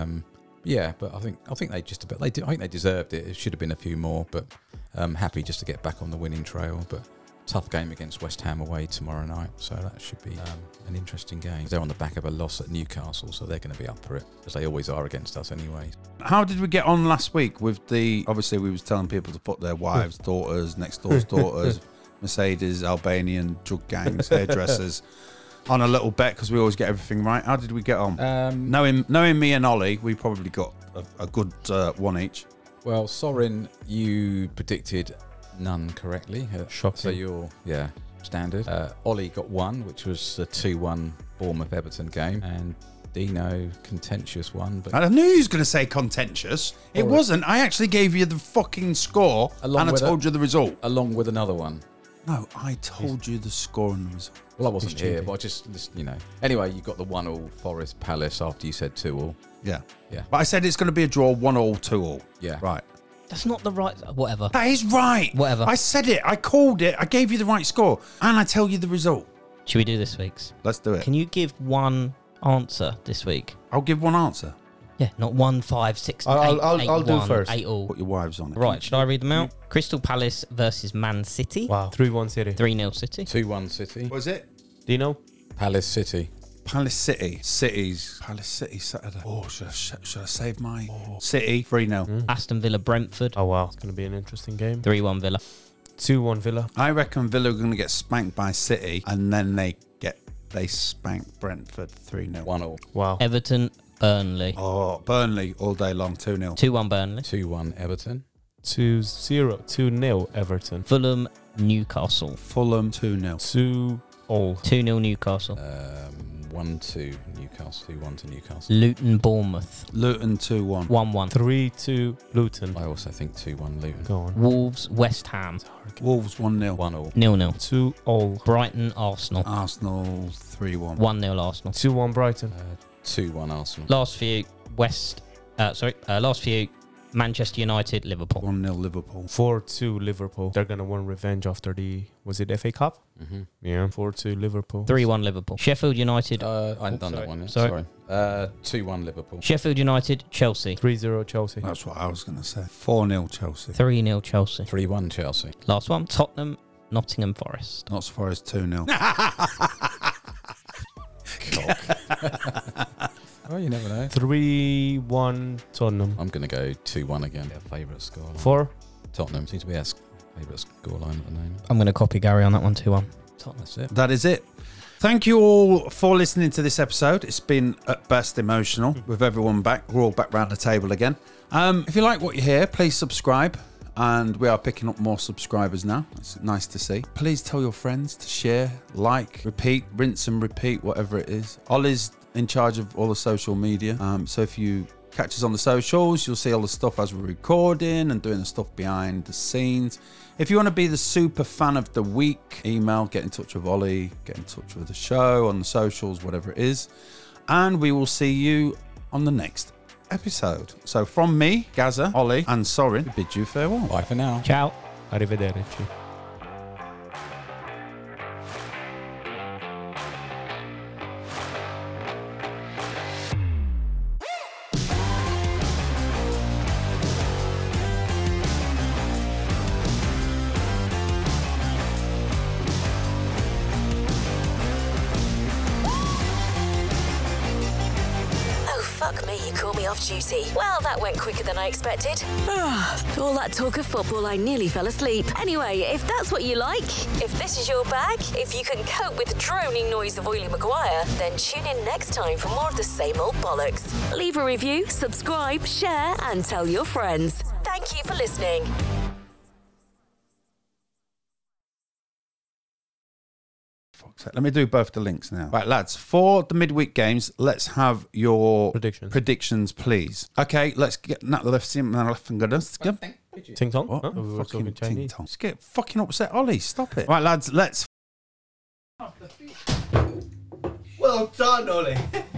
Speaker 5: But I think they just about. I think they deserved it. It should have been a few more, but happy just to get back on the winning trail. But tough game against West Ham away tomorrow night, so that should be an interesting game. They're on the back of a loss at Newcastle, so they're going to be up for it, as they always are against us anyway.
Speaker 3: How did we get on last week with the... Obviously, we was telling people to put their wives, daughters, next door's daughters, Mercedes, Albanian drug gangs, hairdressers... on a little bet because we always get everything right. How did we get on? Knowing me and Ollie, we probably got a good one each.
Speaker 5: Well, Sorin, you predicted none correctly.
Speaker 6: Shocking.
Speaker 5: So you're, standard. Ollie got one, which was the 2-1 Bournemouth Everton game. And Dino, contentious one. But
Speaker 3: I knew he was going to say contentious. It wasn't. I actually gave you the fucking score and I told you the result.
Speaker 5: Along with another one.
Speaker 3: No, I told you the score and the result.
Speaker 5: Well, I wasn't here, but I just, Anyway, you got the 1-1 Forest Palace after you said 2-2.
Speaker 3: Yeah.
Speaker 5: Yeah.
Speaker 3: But I said it's going to be a draw, 1-1, 2-2.
Speaker 5: Yeah.
Speaker 3: Right.
Speaker 4: That's not the right... Whatever.
Speaker 3: That is right.
Speaker 4: Whatever.
Speaker 3: I said it. I called it. I gave you the right score. And I tell you the result.
Speaker 4: Should we do this week's?
Speaker 3: Let's do it.
Speaker 4: Can you give one answer this week?
Speaker 3: I'll give one answer.
Speaker 4: Yeah, not 1, 5, 6,
Speaker 6: I'll do first.
Speaker 4: 8 all.
Speaker 3: Put your wives on it.
Speaker 4: Right, should I read them out? Crystal Palace versus Man City.
Speaker 6: Wow. 3-1 City.
Speaker 4: 3-0 City.
Speaker 5: 2-1 City.
Speaker 3: What is it?
Speaker 6: Do you know?
Speaker 5: Palace City.
Speaker 3: Palace City. Palace City Saturday. Oh, should I save my... City, 3-0.
Speaker 4: Aston Villa Brentford.
Speaker 6: Oh, wow. It's going to be an interesting game.
Speaker 4: 3-1 Villa.
Speaker 6: 2-1 Villa.
Speaker 3: I reckon Villa are going to get spanked by City and then they get They spanked Brentford 3-0.
Speaker 5: 1-1.
Speaker 6: Wow.
Speaker 4: Everton, Burnley.
Speaker 3: Oh, Burnley all day long, 2-0.
Speaker 4: 2-1 Burnley.
Speaker 5: 2-1 Everton.
Speaker 6: 2-0. 2-0 Everton.
Speaker 4: Fulham, Newcastle.
Speaker 3: Fulham 2-0.
Speaker 6: 2-all.
Speaker 4: 2-0 Newcastle.
Speaker 5: 1-2 Newcastle. 2-1 to Newcastle.
Speaker 4: Luton, Bournemouth.
Speaker 3: Luton 2-1.
Speaker 4: 1-1.
Speaker 6: 3-2 Luton.
Speaker 5: I also think 2-1 Luton.
Speaker 6: Go on.
Speaker 4: Wolves, West Ham.
Speaker 3: Wolves 1-0.
Speaker 5: 1-1.
Speaker 4: 0-0.
Speaker 6: 2-all.
Speaker 4: Brighton, Arsenal.
Speaker 3: Arsenal 3-1.
Speaker 4: 1-0 Arsenal.
Speaker 6: 2-1 Brighton.
Speaker 5: 2-1 Arsenal.
Speaker 4: Last few, last few, Manchester United, Liverpool.
Speaker 3: 1-0 Liverpool.
Speaker 6: 4-2 Liverpool. They're going to want revenge after was it FA Cup?
Speaker 5: Mm-hmm.
Speaker 6: Yeah. 4-2 Liverpool.
Speaker 4: 3-1 Liverpool. Sheffield United.
Speaker 5: I haven't done that one yet.
Speaker 4: Sorry.
Speaker 5: 2-1 Liverpool.
Speaker 4: Sheffield United, Chelsea.
Speaker 6: 3-0 Chelsea.
Speaker 3: That's what I was going to say. 4-0 Chelsea.
Speaker 4: 3-0 Chelsea.
Speaker 5: 3-1 Chelsea.
Speaker 4: Last one, Tottenham, Nottingham Forest.
Speaker 3: Not as far as 2-0.
Speaker 5: Oh, you never know.
Speaker 6: 3-1 Tottenham.
Speaker 5: I'm going to go 2-1 again. Their favourite score.
Speaker 6: 4.
Speaker 5: Tottenham seems to be our favourite scoreline at the moment.
Speaker 4: I'm going to copy Gary on that one, 2-1.
Speaker 5: Tottenham, that's it.
Speaker 3: That is it. Thank you all for listening to this episode. It's been at best emotional with everyone back. We're all back round the table again. If you like what you hear, please subscribe. And we are picking up more subscribers now. It's nice to see. Please tell your friends to share, like, repeat, rinse and repeat, whatever it is. Ollie's in charge of all the social media. So if you catch us on the socials, you'll see all the stuff as we're recording and doing the stuff behind the scenes. If you want to be the super fan of the week, email, get in touch with Ollie, get in touch with the show on the socials, whatever it is. And we will see you on the next episode. So from me, Gaza, Ollie and Sorin, we bid you farewell.
Speaker 5: Bye for now.
Speaker 4: Ciao.
Speaker 6: Arrivederci.
Speaker 2: Fuck me, you call me off duty. Well, that went quicker than I expected. All that talk of football, I nearly fell asleep. Anyway, if that's what you like, if this is your bag, if you can cope with the droning noise of Oily Maguire, then tune in next time for more of the same old bollocks. Leave a review, subscribe, share, and tell your friends. Thank you for listening.
Speaker 3: Let me do both the links now. Right, lads, for the midweek games, let's have your predictions, please. Okay, let's get that left and
Speaker 6: Ting Tong?
Speaker 3: What?
Speaker 6: Huh? We were
Speaker 3: Fucking
Speaker 6: talking Chinese.
Speaker 3: ting tong. Just get fucking upset, Ollie. Stop it. Right, lads, let's.
Speaker 6: Well done, Ollie.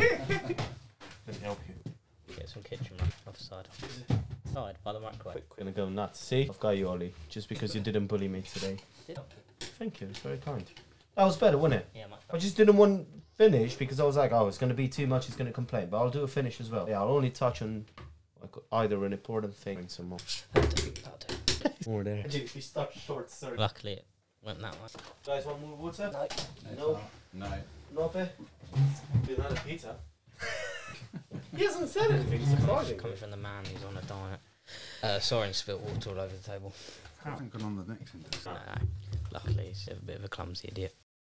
Speaker 4: Get some kitchen off the side. Side by the microwave.
Speaker 6: We're gonna go nuts. See, I've got you, Ollie. Just because you didn't bully me today. Thank you. It's very kind. That was better, wasn't it?
Speaker 4: Yeah, much
Speaker 6: I just didn't want finish because I was like, oh, it's going to be too much. He's going to complain, but I'll do a finish as well. Yeah, I'll only touch on like, either an important thing and some more.
Speaker 4: That'll do.
Speaker 6: More there.
Speaker 9: If you start short, sorry.
Speaker 4: Luckily, it went that way.
Speaker 6: Guys, want more water?
Speaker 5: No.
Speaker 6: No, be another pizza. He hasn't said anything. Surprising.
Speaker 4: Coming from the man who's on a diet. Soren spilled water all over the table.
Speaker 3: I haven't gone on the next one.
Speaker 4: No. Luckily, he's a bit of a clumsy idiot.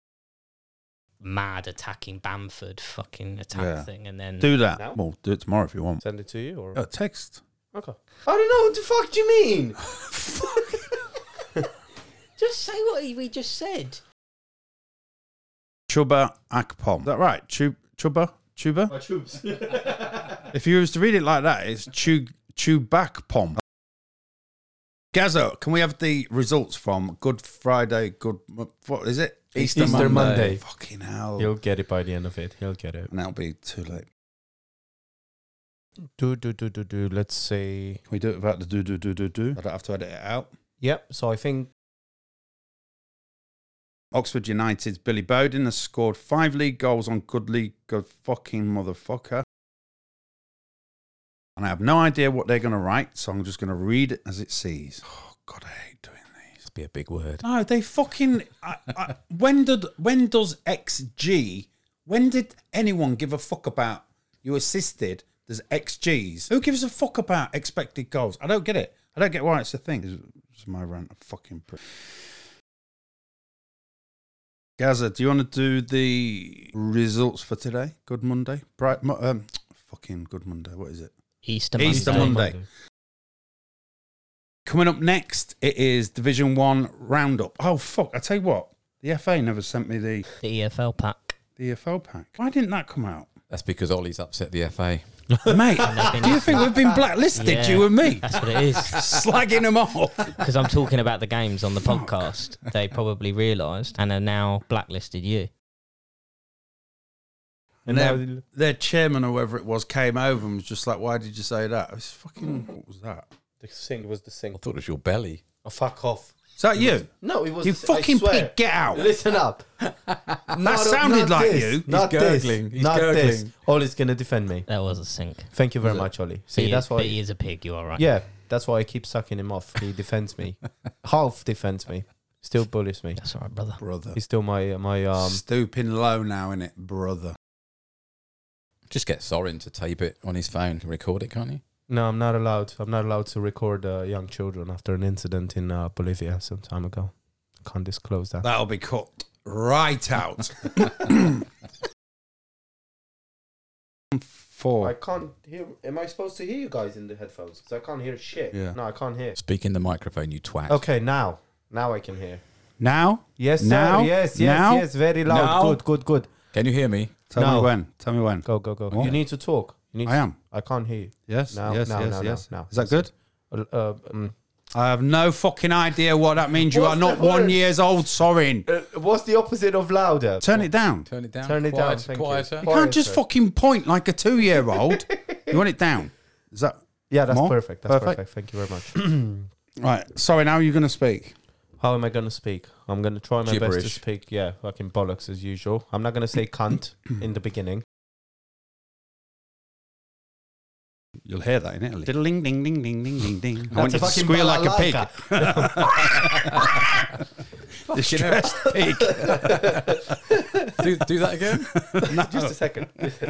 Speaker 4: Mad attacking Bamford fucking attack thing, and then
Speaker 3: Do that.
Speaker 6: Now?
Speaker 3: Well, do it tomorrow if you want.
Speaker 6: Send it to you or
Speaker 3: Text.
Speaker 6: okay. I don't know what the fuck do you mean.
Speaker 4: just say what we just said.
Speaker 3: Chuba Akpom. Is that right? Chuba?
Speaker 6: My troops.
Speaker 3: If you was to read it like that, it's Chubakpom. Gazzo, can we have the results from Good Friday, what is it?
Speaker 6: Easter Monday.
Speaker 3: Fucking hell.
Speaker 6: He'll get it by the end of it. He'll get it.
Speaker 3: And that'll be too late.
Speaker 6: Do. Let's say.
Speaker 3: Can we do it without the do? I don't have to edit it out.
Speaker 6: Yep. So I think
Speaker 3: Oxford United's Billy Bowden has scored 5 league goals on Good League. Good fucking motherfucker. And I have no idea what they're going to write, so I'm just going to read it as it sees. Oh, God, I hate doing these.
Speaker 5: Must be a big word.
Speaker 3: No, they fucking... when does XG... When did anyone give a fuck about you assisted, there's XGs? Who gives a fuck about expected goals? I don't get it. I don't get why it's a thing. This is my rant of fucking... Gaza, do you want to do the results for today? Good Monday? Fucking Good Monday. What is it?
Speaker 4: Easter
Speaker 3: Monday. Coming up next, it is Division 1 Roundup. Oh, fuck. I tell you what. The FA never sent me the
Speaker 4: EFL pack.
Speaker 3: The EFL pack. Why didn't that come out?
Speaker 5: That's because Ollie's upset the FA.
Speaker 3: Mate, do you think we've been blacklisted, you and me?
Speaker 4: That's what it is.
Speaker 3: Slagging them off.
Speaker 4: Because I'm talking about the games on the podcast. They probably realised and are now blacklisted you.
Speaker 3: And their chairman or whoever it was came over and was just like, why did you say that? I was fucking, what was that?
Speaker 6: The sing was the sing.
Speaker 5: I thought it was your belly.
Speaker 6: Oh, fuck off.
Speaker 3: Is that you?
Speaker 6: No, it was.
Speaker 3: You fucking pig, get out.
Speaker 6: Listen up.
Speaker 3: That sounded like you.
Speaker 6: Not
Speaker 5: gurgling.
Speaker 6: this.
Speaker 5: He's
Speaker 6: Not
Speaker 5: gurgling.
Speaker 6: this. Ollie's going to defend me.
Speaker 4: That was a sink.
Speaker 6: Thank you very much, Ollie. See, that's why.
Speaker 4: But he is a pig, you are right.
Speaker 6: Yeah, that's why I keep sucking him off. He defends me. Half defends me. Still bullies me.
Speaker 4: That's all right, brother.
Speaker 6: He's still my
Speaker 3: Stooping low now, innit, brother?
Speaker 5: Just get Sorin to tape it on his phone and record it, can't you?
Speaker 6: No, I'm not allowed. I'm not allowed to record young children after an incident in Bolivia some time ago. I can't disclose that.
Speaker 3: That'll be cut right out. 4.
Speaker 6: I can't hear. Am I supposed to hear you guys in the headphones? Because I can't hear shit.
Speaker 3: Yeah.
Speaker 6: No, I can't hear.
Speaker 5: Speak in the microphone, you twat.
Speaker 6: Okay, now I can hear.
Speaker 3: Now?
Speaker 6: Yes, sir.
Speaker 3: Now?
Speaker 6: Yes,
Speaker 3: Now?
Speaker 6: yes, very loud.
Speaker 5: Now?
Speaker 6: Good.
Speaker 5: Can you hear me?
Speaker 3: Tell
Speaker 6: No.
Speaker 3: me when. Tell me when.
Speaker 6: Go.
Speaker 3: What?
Speaker 6: You need to talk.
Speaker 3: I am.
Speaker 6: I can't hear you.
Speaker 3: Yes,
Speaker 6: Now,
Speaker 3: yes,
Speaker 6: now,
Speaker 3: yes,
Speaker 6: now,
Speaker 3: yes.
Speaker 6: now.
Speaker 3: Is that good?
Speaker 6: I
Speaker 3: I have no fucking idea what that means. You
Speaker 6: What's
Speaker 3: are not
Speaker 6: the
Speaker 3: 1
Speaker 6: word?
Speaker 3: year old, Sorin.
Speaker 6: What's the opposite of louder?
Speaker 3: Turn it down.
Speaker 5: Turn it down.
Speaker 6: Turn it down.
Speaker 5: Quiet,
Speaker 6: Thank
Speaker 5: quieter.
Speaker 3: You can't just
Speaker 6: Quieter.
Speaker 3: fucking point like a 2-year-old. You want it down? Is that
Speaker 6: Yeah, that's
Speaker 3: more?
Speaker 6: perfect. That's perfect. Thank you very much.
Speaker 3: right? Sorry, now you're going to speak.
Speaker 6: How am I going to speak? I'm going to try my best to
Speaker 5: Gibberish.
Speaker 6: speak. Yeah, fucking bollocks as usual. I'm not going to say cunt in the beginning.
Speaker 3: You'll hear that in Italy. Ding, ding, ding, ding, ding, ding, ding. I want
Speaker 6: That's
Speaker 3: you
Speaker 6: a
Speaker 3: to
Speaker 6: fucking
Speaker 3: squeal like a pig.
Speaker 6: balalaika.
Speaker 3: Distressed pig.
Speaker 5: do that again?
Speaker 6: Just a second.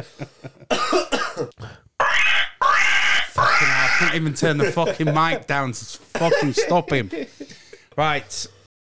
Speaker 3: Fucking hell, I can't even turn the fucking mic down to fucking stop him. Right.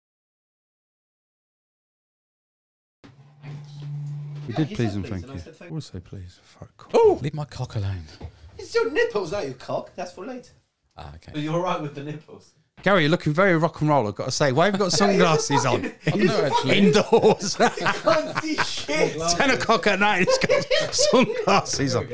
Speaker 3: We did please and thank you. I will say please. Fuck.
Speaker 5: Oh, leave my cock alone.
Speaker 6: It's your nipples, not your cock. That's for later.
Speaker 5: Ah, okay.
Speaker 6: You're all right with the nipples.
Speaker 3: Gary, you're looking very rock and roll, I've got to say. Why have you got sunglasses on?
Speaker 5: No, actually.
Speaker 3: Indoors.
Speaker 6: Can't see shit.
Speaker 3: 10 o'clock at night, he's got sunglasses on.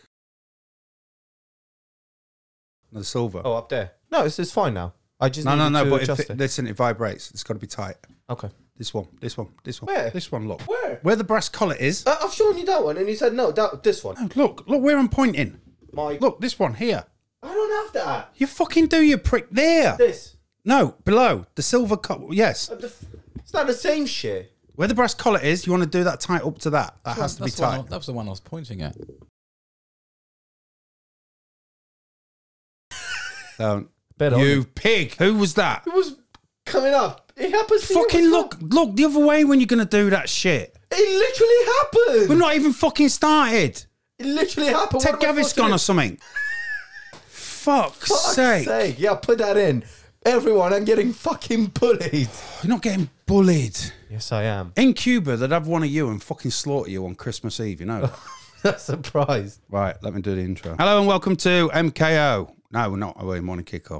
Speaker 3: The silver.
Speaker 6: Oh, up there. No, it's fine now. I just
Speaker 3: No,
Speaker 6: needed to
Speaker 3: but
Speaker 6: adjust it.
Speaker 3: listen, it vibrates. It's got to be tight.
Speaker 6: Okay.
Speaker 3: This one.
Speaker 6: Where?
Speaker 3: This one, look.
Speaker 6: Where?
Speaker 3: The brass collar is.
Speaker 6: I've shown you that one, and you said no. This one.
Speaker 3: No, look where I'm pointing.
Speaker 6: My.
Speaker 3: Look, this one here.
Speaker 6: I don't have that.
Speaker 3: You fucking do, you prick. There.
Speaker 6: This.
Speaker 3: No, below. The silver collar. Yes.
Speaker 6: It's not the same shit.
Speaker 3: Where the brass collar is, you want to do that tight up to that. That has to be tight.
Speaker 5: That was the one I was pointing at.
Speaker 3: Don't.
Speaker 6: Bet on
Speaker 3: You
Speaker 6: it.
Speaker 3: pig. Who was that?
Speaker 6: It was coming up. It happens to
Speaker 3: Fucking
Speaker 6: you as
Speaker 3: look the other way when you're going to do that shit.
Speaker 6: well. It literally happened.
Speaker 3: We're not even fucking started.
Speaker 6: It literally happened.
Speaker 3: Ted
Speaker 6: What am I supposed to
Speaker 3: Gaviscon
Speaker 6: do?
Speaker 3: or something. Fuck's
Speaker 6: Fuck's
Speaker 3: sake.
Speaker 6: sake. Yeah, put that in. Everyone, I'm getting fucking bullied.
Speaker 3: You're not getting bullied.
Speaker 6: Yes, I am.
Speaker 3: In Cuba, they'd have one of you and fucking slaughter you on Christmas Eve, you know that?
Speaker 6: That's a surprise.
Speaker 3: Right, let me do the intro. Hello and welcome to MKO. No, we're not. We're Morning Kickoff.